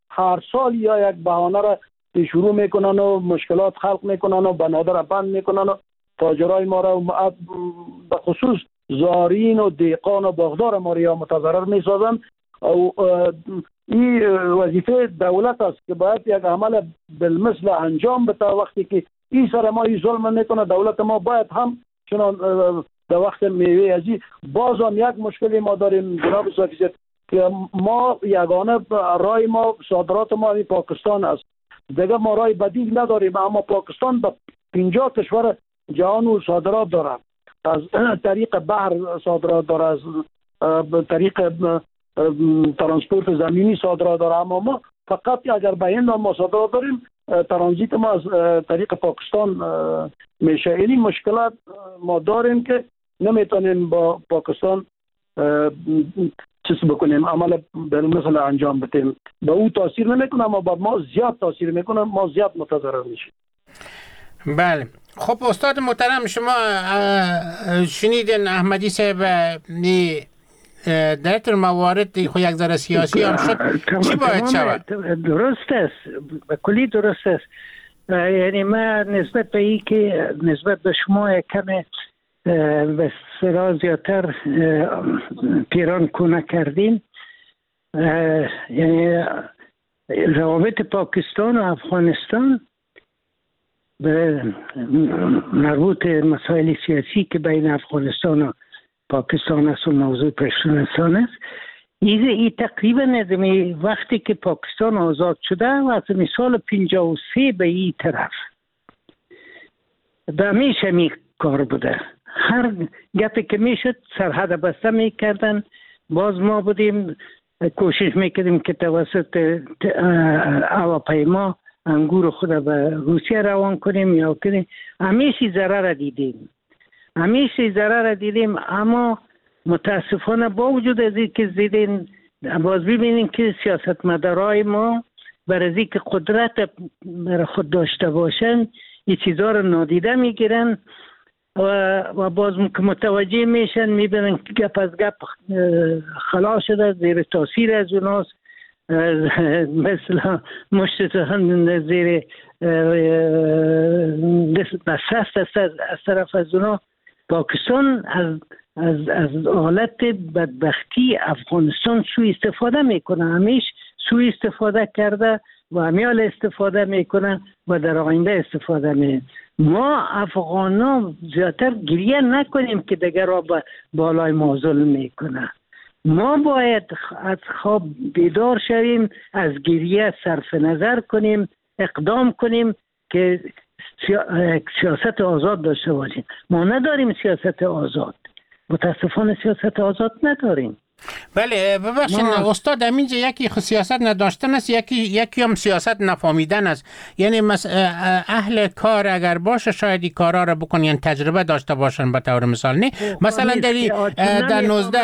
هر سال یا یک بهانه را شروع میکنن و مشکلات خلق میکنن و بنادر را بند میکنن و تاجرای ما را به خصوص زارین و دیقان و باغدار ما را متضرر میسازن. و این وظیفه دولت است که باید یک عمل بالمثل انجام بده. وقتی که این سر ما این ظلم میکنه، دولت ما باید هم چنان در وقت میوه ازی باز هم یک مشکلی ما داریم جناب صاحب که ما یگانه رای ما صادرات ما این پاکستان است، دیگه ما رای بدیل نداریم. اما پاکستان به 50 کشور جهان و صادرات داره، از طریق بحر صادرات داره، از طریق ترانسپورت زمینی صادرات داره. اما ما فقط اگر به این ما صادرات داریم، ترانزیت ما از طریق پاکستان میشه. این مشکلات ما داریم که نمیتونیم با پاکستان چیز بکنیم، عمل بالمثل انجام بدیم. به او تاثیر نمیکنه اما با ما زیاد تاثیر میکنه، ما زیاد متضرر میشیم. بله. خب استاد محترم، شما شنیدین احمدی صاحب در این موارد خو یک ذره سیاسی هم شد، چی باید شود؟ درست است، به کلی درست است. یعنی ما نسبت به این که نسبت به شما کمی به سرا زیادتر پیران کنه کردیم، یعنی روابط پاکستان و افغانستان به مربوط مسائل سیاسی که بین افغانستان و پاکستان است و موضوع پشتونستان است. این تقریبا ندمی وقتی که پاکستان آزاد شده و از سال 53 به این طرف به همیشه می کار بوده. هر گپی که میشد سرحد بسته میکردن. باز ما بودیم کوشش میکردیم که توسط هواپیما انگور خود به روسیه روان کنیم یا کنیم. همیشه ضرر دیدیم، اما متاسفانه با وجود از این که زیدین باز ببینیم که سیاستمدارای ما برای از که قدرت برای خود داشته باشن این چیزها رو نادیده میگیرن و باز متوجه میشن، میبینن که گپ از گپ خلاص شده، زیر تاثیر از اوناست، مثل مشت هم زیر بسست از طرف از اونا. پاکستان از حالت بدبختی افغانستان سوء استفاده میکنه، همیشه سوء استفاده کرده و همیال استفاده میکنه و در آینده استفاده میکنه. ما افغانا زیادتر گریه نکنیم که دیگر را بالای ما ظلم میکنه. ما باید از خواب بیدار شویم، از گریه صرف نظر کنیم، اقدام کنیم که سیاست آزاد داشته باشیم. ما نداریم سیاست آزاد، متاسفانه سیاست آزاد نداریم. بله ببخشید استاد، همینجا یکی سیاست نداشتن است، یکی هم سیاست نفهمیدن است. یعنی اهل کار اگر باشه شاید این کارا را بکنن، یعنی تجربه داشته باشن. به طور مثال نه مثلا در 19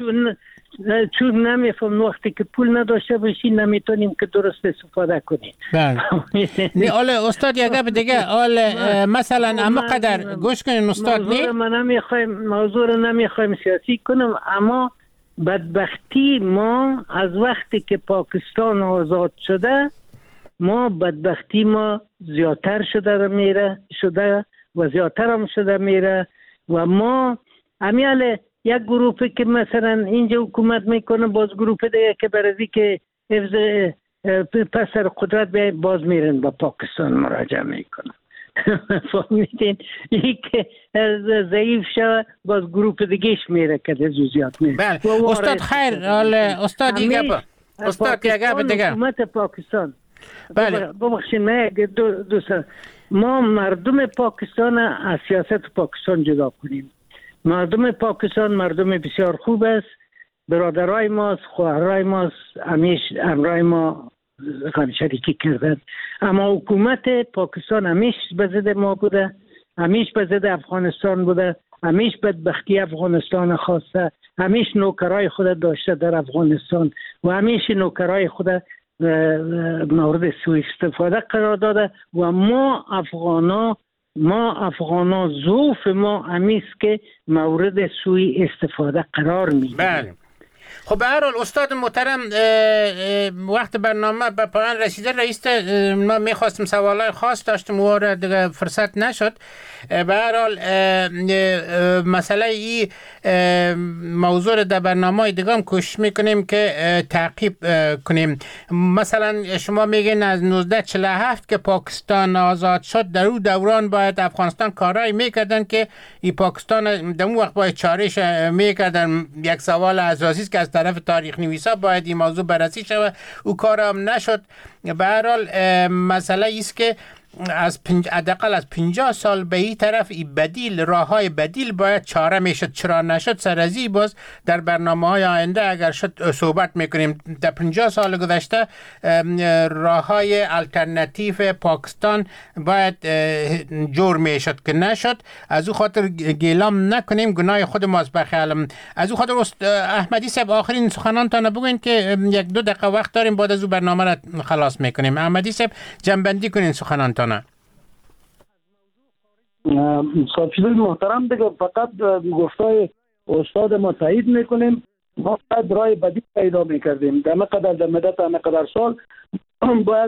چون نمیفهم وقتی که پول نداشته باشی نمیتونیم که درست استفاده کنیم. نه آله استاد یک گپ دیگه، آله مثلا اما قدر گوش کنین استاد، نه موضوع رو نمیخوایم سیاسی کنم، اما بدبختی ما از وقتی که پاکستان آزاد شده، ما بدبختی ما زیادتر شده و زیادتر هم شده میره و ما امیال یک گروپی که مثلا اینجا حکومت میکنه، باز گروپ دیگه که برای که حفظ پسر قدرت باز میرن با پاکستان مراجعه میکنن. فهمیدین؟ این که ضعیف شد باز گروپ دیگهش میره که زیاد میره. بله استاد خیر، استاد دیگه دیگه حکومت پاکستان. بله ببخشید من دوستان، ما مردم پاکستان از سیاست پاکستان جدا کنیم. مردم پاکستان مردم بسیار خوب است، برادرای ماست، خواهرای ماست، همیشه امرای ما شریکی کردن. اما حکومت پاکستان همیشه به ضد ما بوده، همیشه به ضد افغانستان بوده، همیشه بدبختی افغانستان خواسته، همیشه نوکرای خود داشته در افغانستان و همیشه نوکرای خود مورد سوء استفاده قرار داده و ما افغانا ضعف ما همیست که مورد سوء استفاده قرار میگیره. بله خب به هر حال استاد محترم، وقت برنامه به پایان رسیده. رئیس ما میخواستم سوالای خاص داشتم و دیگه فرصت نشد. به هر حال مسئله ای موضوع در برنامه دیگه هم کوشش میکنیم که تعقیب کنیم. مثلا شما میگین از 1947 که پاکستان آزاد شد، در اون دوران باید افغانستان کارایی میکردن که این پاکستان در اون وقت باید چارش میکردن. یک سوال اساسی است که از طرف تاریخ نویسا باید این موضوع بررسی شود، او کار هم نشد. به هر حال مسئله است که حداقل از 50 سال به این طرف این بدیل، راههای بدیل باید چاره میشد. چرا نشد؟ سرازی باز در برنامه‌های آینده اگر شد صحبت میکنیم. در 50 سال گذشته راههای الटरनेटिव پاکستان باید جور میشد که نشد. از او خاطر گیلام نکنیم، گناه خود ماست بخیالم. از او خاطر احمدی صاحب آخرین سخنانتان بگوین که 1-2 دقیقه وقت داریم، بعد از او برنامه را خلاص میکنیم. احمدی صاحب جنبندی کنین سخنانتان. صاحبان محترم، دیگه فقط گفتای استاد ما تایید میکنیم. ما باید رای بدیل پیدا میکردیم. در مدت مقدار سال باید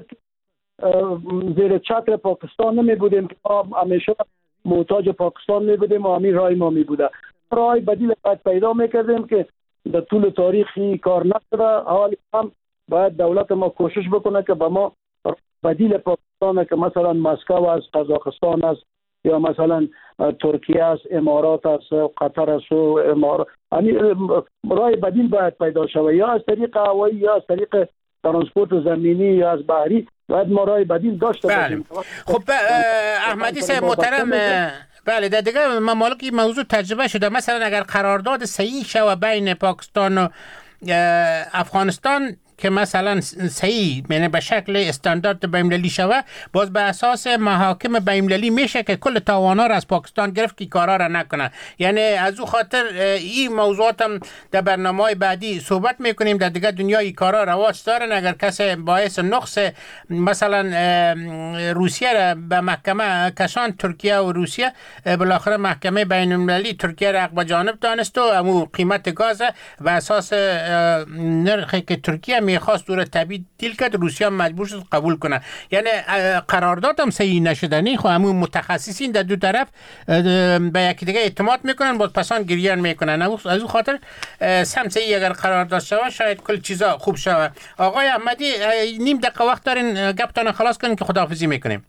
زیر چتر پاکستان نمی بودیم که ما همیشه محتاج پاکستان می بودیم و همین رای ما می بوده. رای بدیل باید پیدا میکردیم که در طول تاریخی کار نشده. حالی هم باید دولت ما کوشش بکنه که به ما بدیل پاکستان که مثلا مسکو است، قزاقستان است، یا مثلا ترکیه است، امارات است، قطر است و امارات، یعنی راه بدیل باید پیدا شود، یا از طریق هوایی یا از طریق ترانسپورت زمینی یا از بحری. باید ما راه بدیل داشته باشیم. خب احمدی صاحب محترم، بله در دیگه ممالک این موضوع تجربه شده. مثلا اگر قرارداد صحیح شود بین پاکستان و افغانستان که مثلا صحیح، یعنی به شکل استاندارد بین‌المللی شوه، باز به اساس محاکم بین‌المللی میشه که کل تاوانا را از پاکستان گرفت که کارا را نکنه. یعنی از او خاطر این موضوعات هم در برنامه‌های بعدی صحبت میکنیم. در دیگه دنیای کارا رواج دارن. اگر کسی باعث نقص مثلا روسیه را به محکمه کشان، ترکیه و روسیه، بالاخره محکمه بین‌المللی ترکیه را حق جانب دانست و امو قیمت گاز و اساس نرخی که ترکیه میخواست دور تبدیل کرد، روسیه مجبور شد قبول کنه. یعنی قرارداد هم صحیح نشده. نه خب همون متخصصین در دو طرف به یکی دیگه اعتماد میکنن، باز پسان گریان میکنن. از اون خاطر سم صحیح اگر قرارداد شود شاید کل چیزا خوب شود. آقای احمدی نیم دقیقه وقت دارین، گپتون خلاص کنین که خداحافظی میکنیم.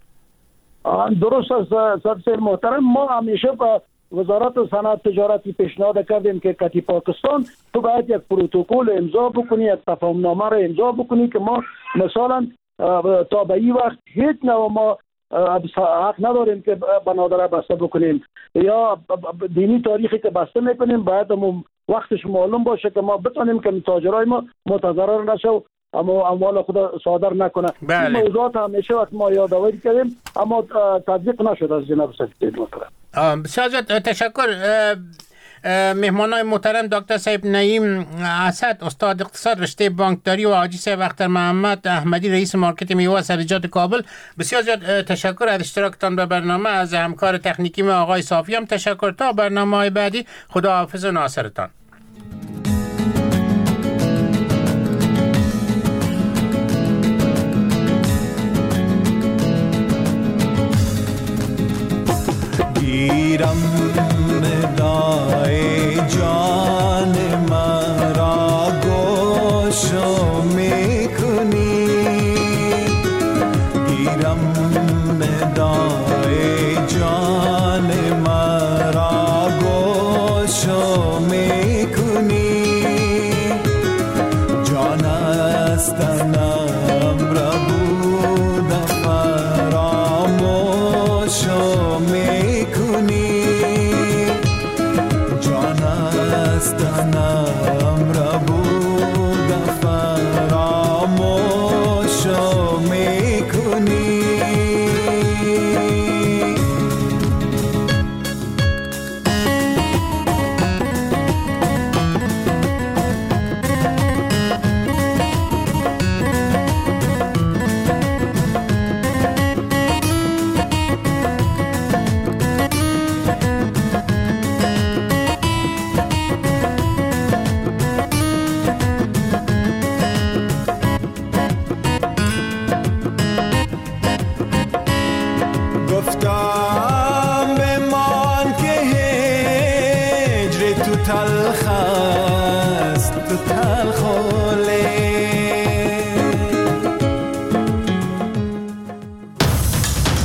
درست است محترم. ما همیشه با وزارت صنعت تجارتی پیشنهاد کردیم که کتی پاکستان تو باید یک پروتکل امضا بکنی، یک تفاهمنامه را امضا بکنی که ما مثلا تا به این وقت هیچ نوع ما حق نداریم که بنادر بسته بکنیم یا دینی تاریخی که بسته میکنیم. باید وقتش معلوم باشه که ما بتونیم که تاجرای ما متضرر نشه، اما اموال خود صادر نکنه. این موضوعات همیشه وقت ما یادآوری کردیم اما تطبیق نشد از جناب سفید محترم. بسیار تشکر. مهمانای محترم دکتر صاحب نعیم اسد، استاد اقتصاد رشته بانکداری، و حاجی صاحب اختر محمد احمدی، رئیس مارکت میوه سبزیجات کابل. بسیار زیاد تشکر از اشتراکتان به برنامه. از همکار تکنیکی ما آقای صافی هم تشکر. تا برنامه‌های بعدی خداحافظ و ناصرتان. گیرم ندای جان مرا گوشو میکنی، گیرم ندای جان مرا گوشو میکنی، جان استنم را بود فراموشو میکنی. کل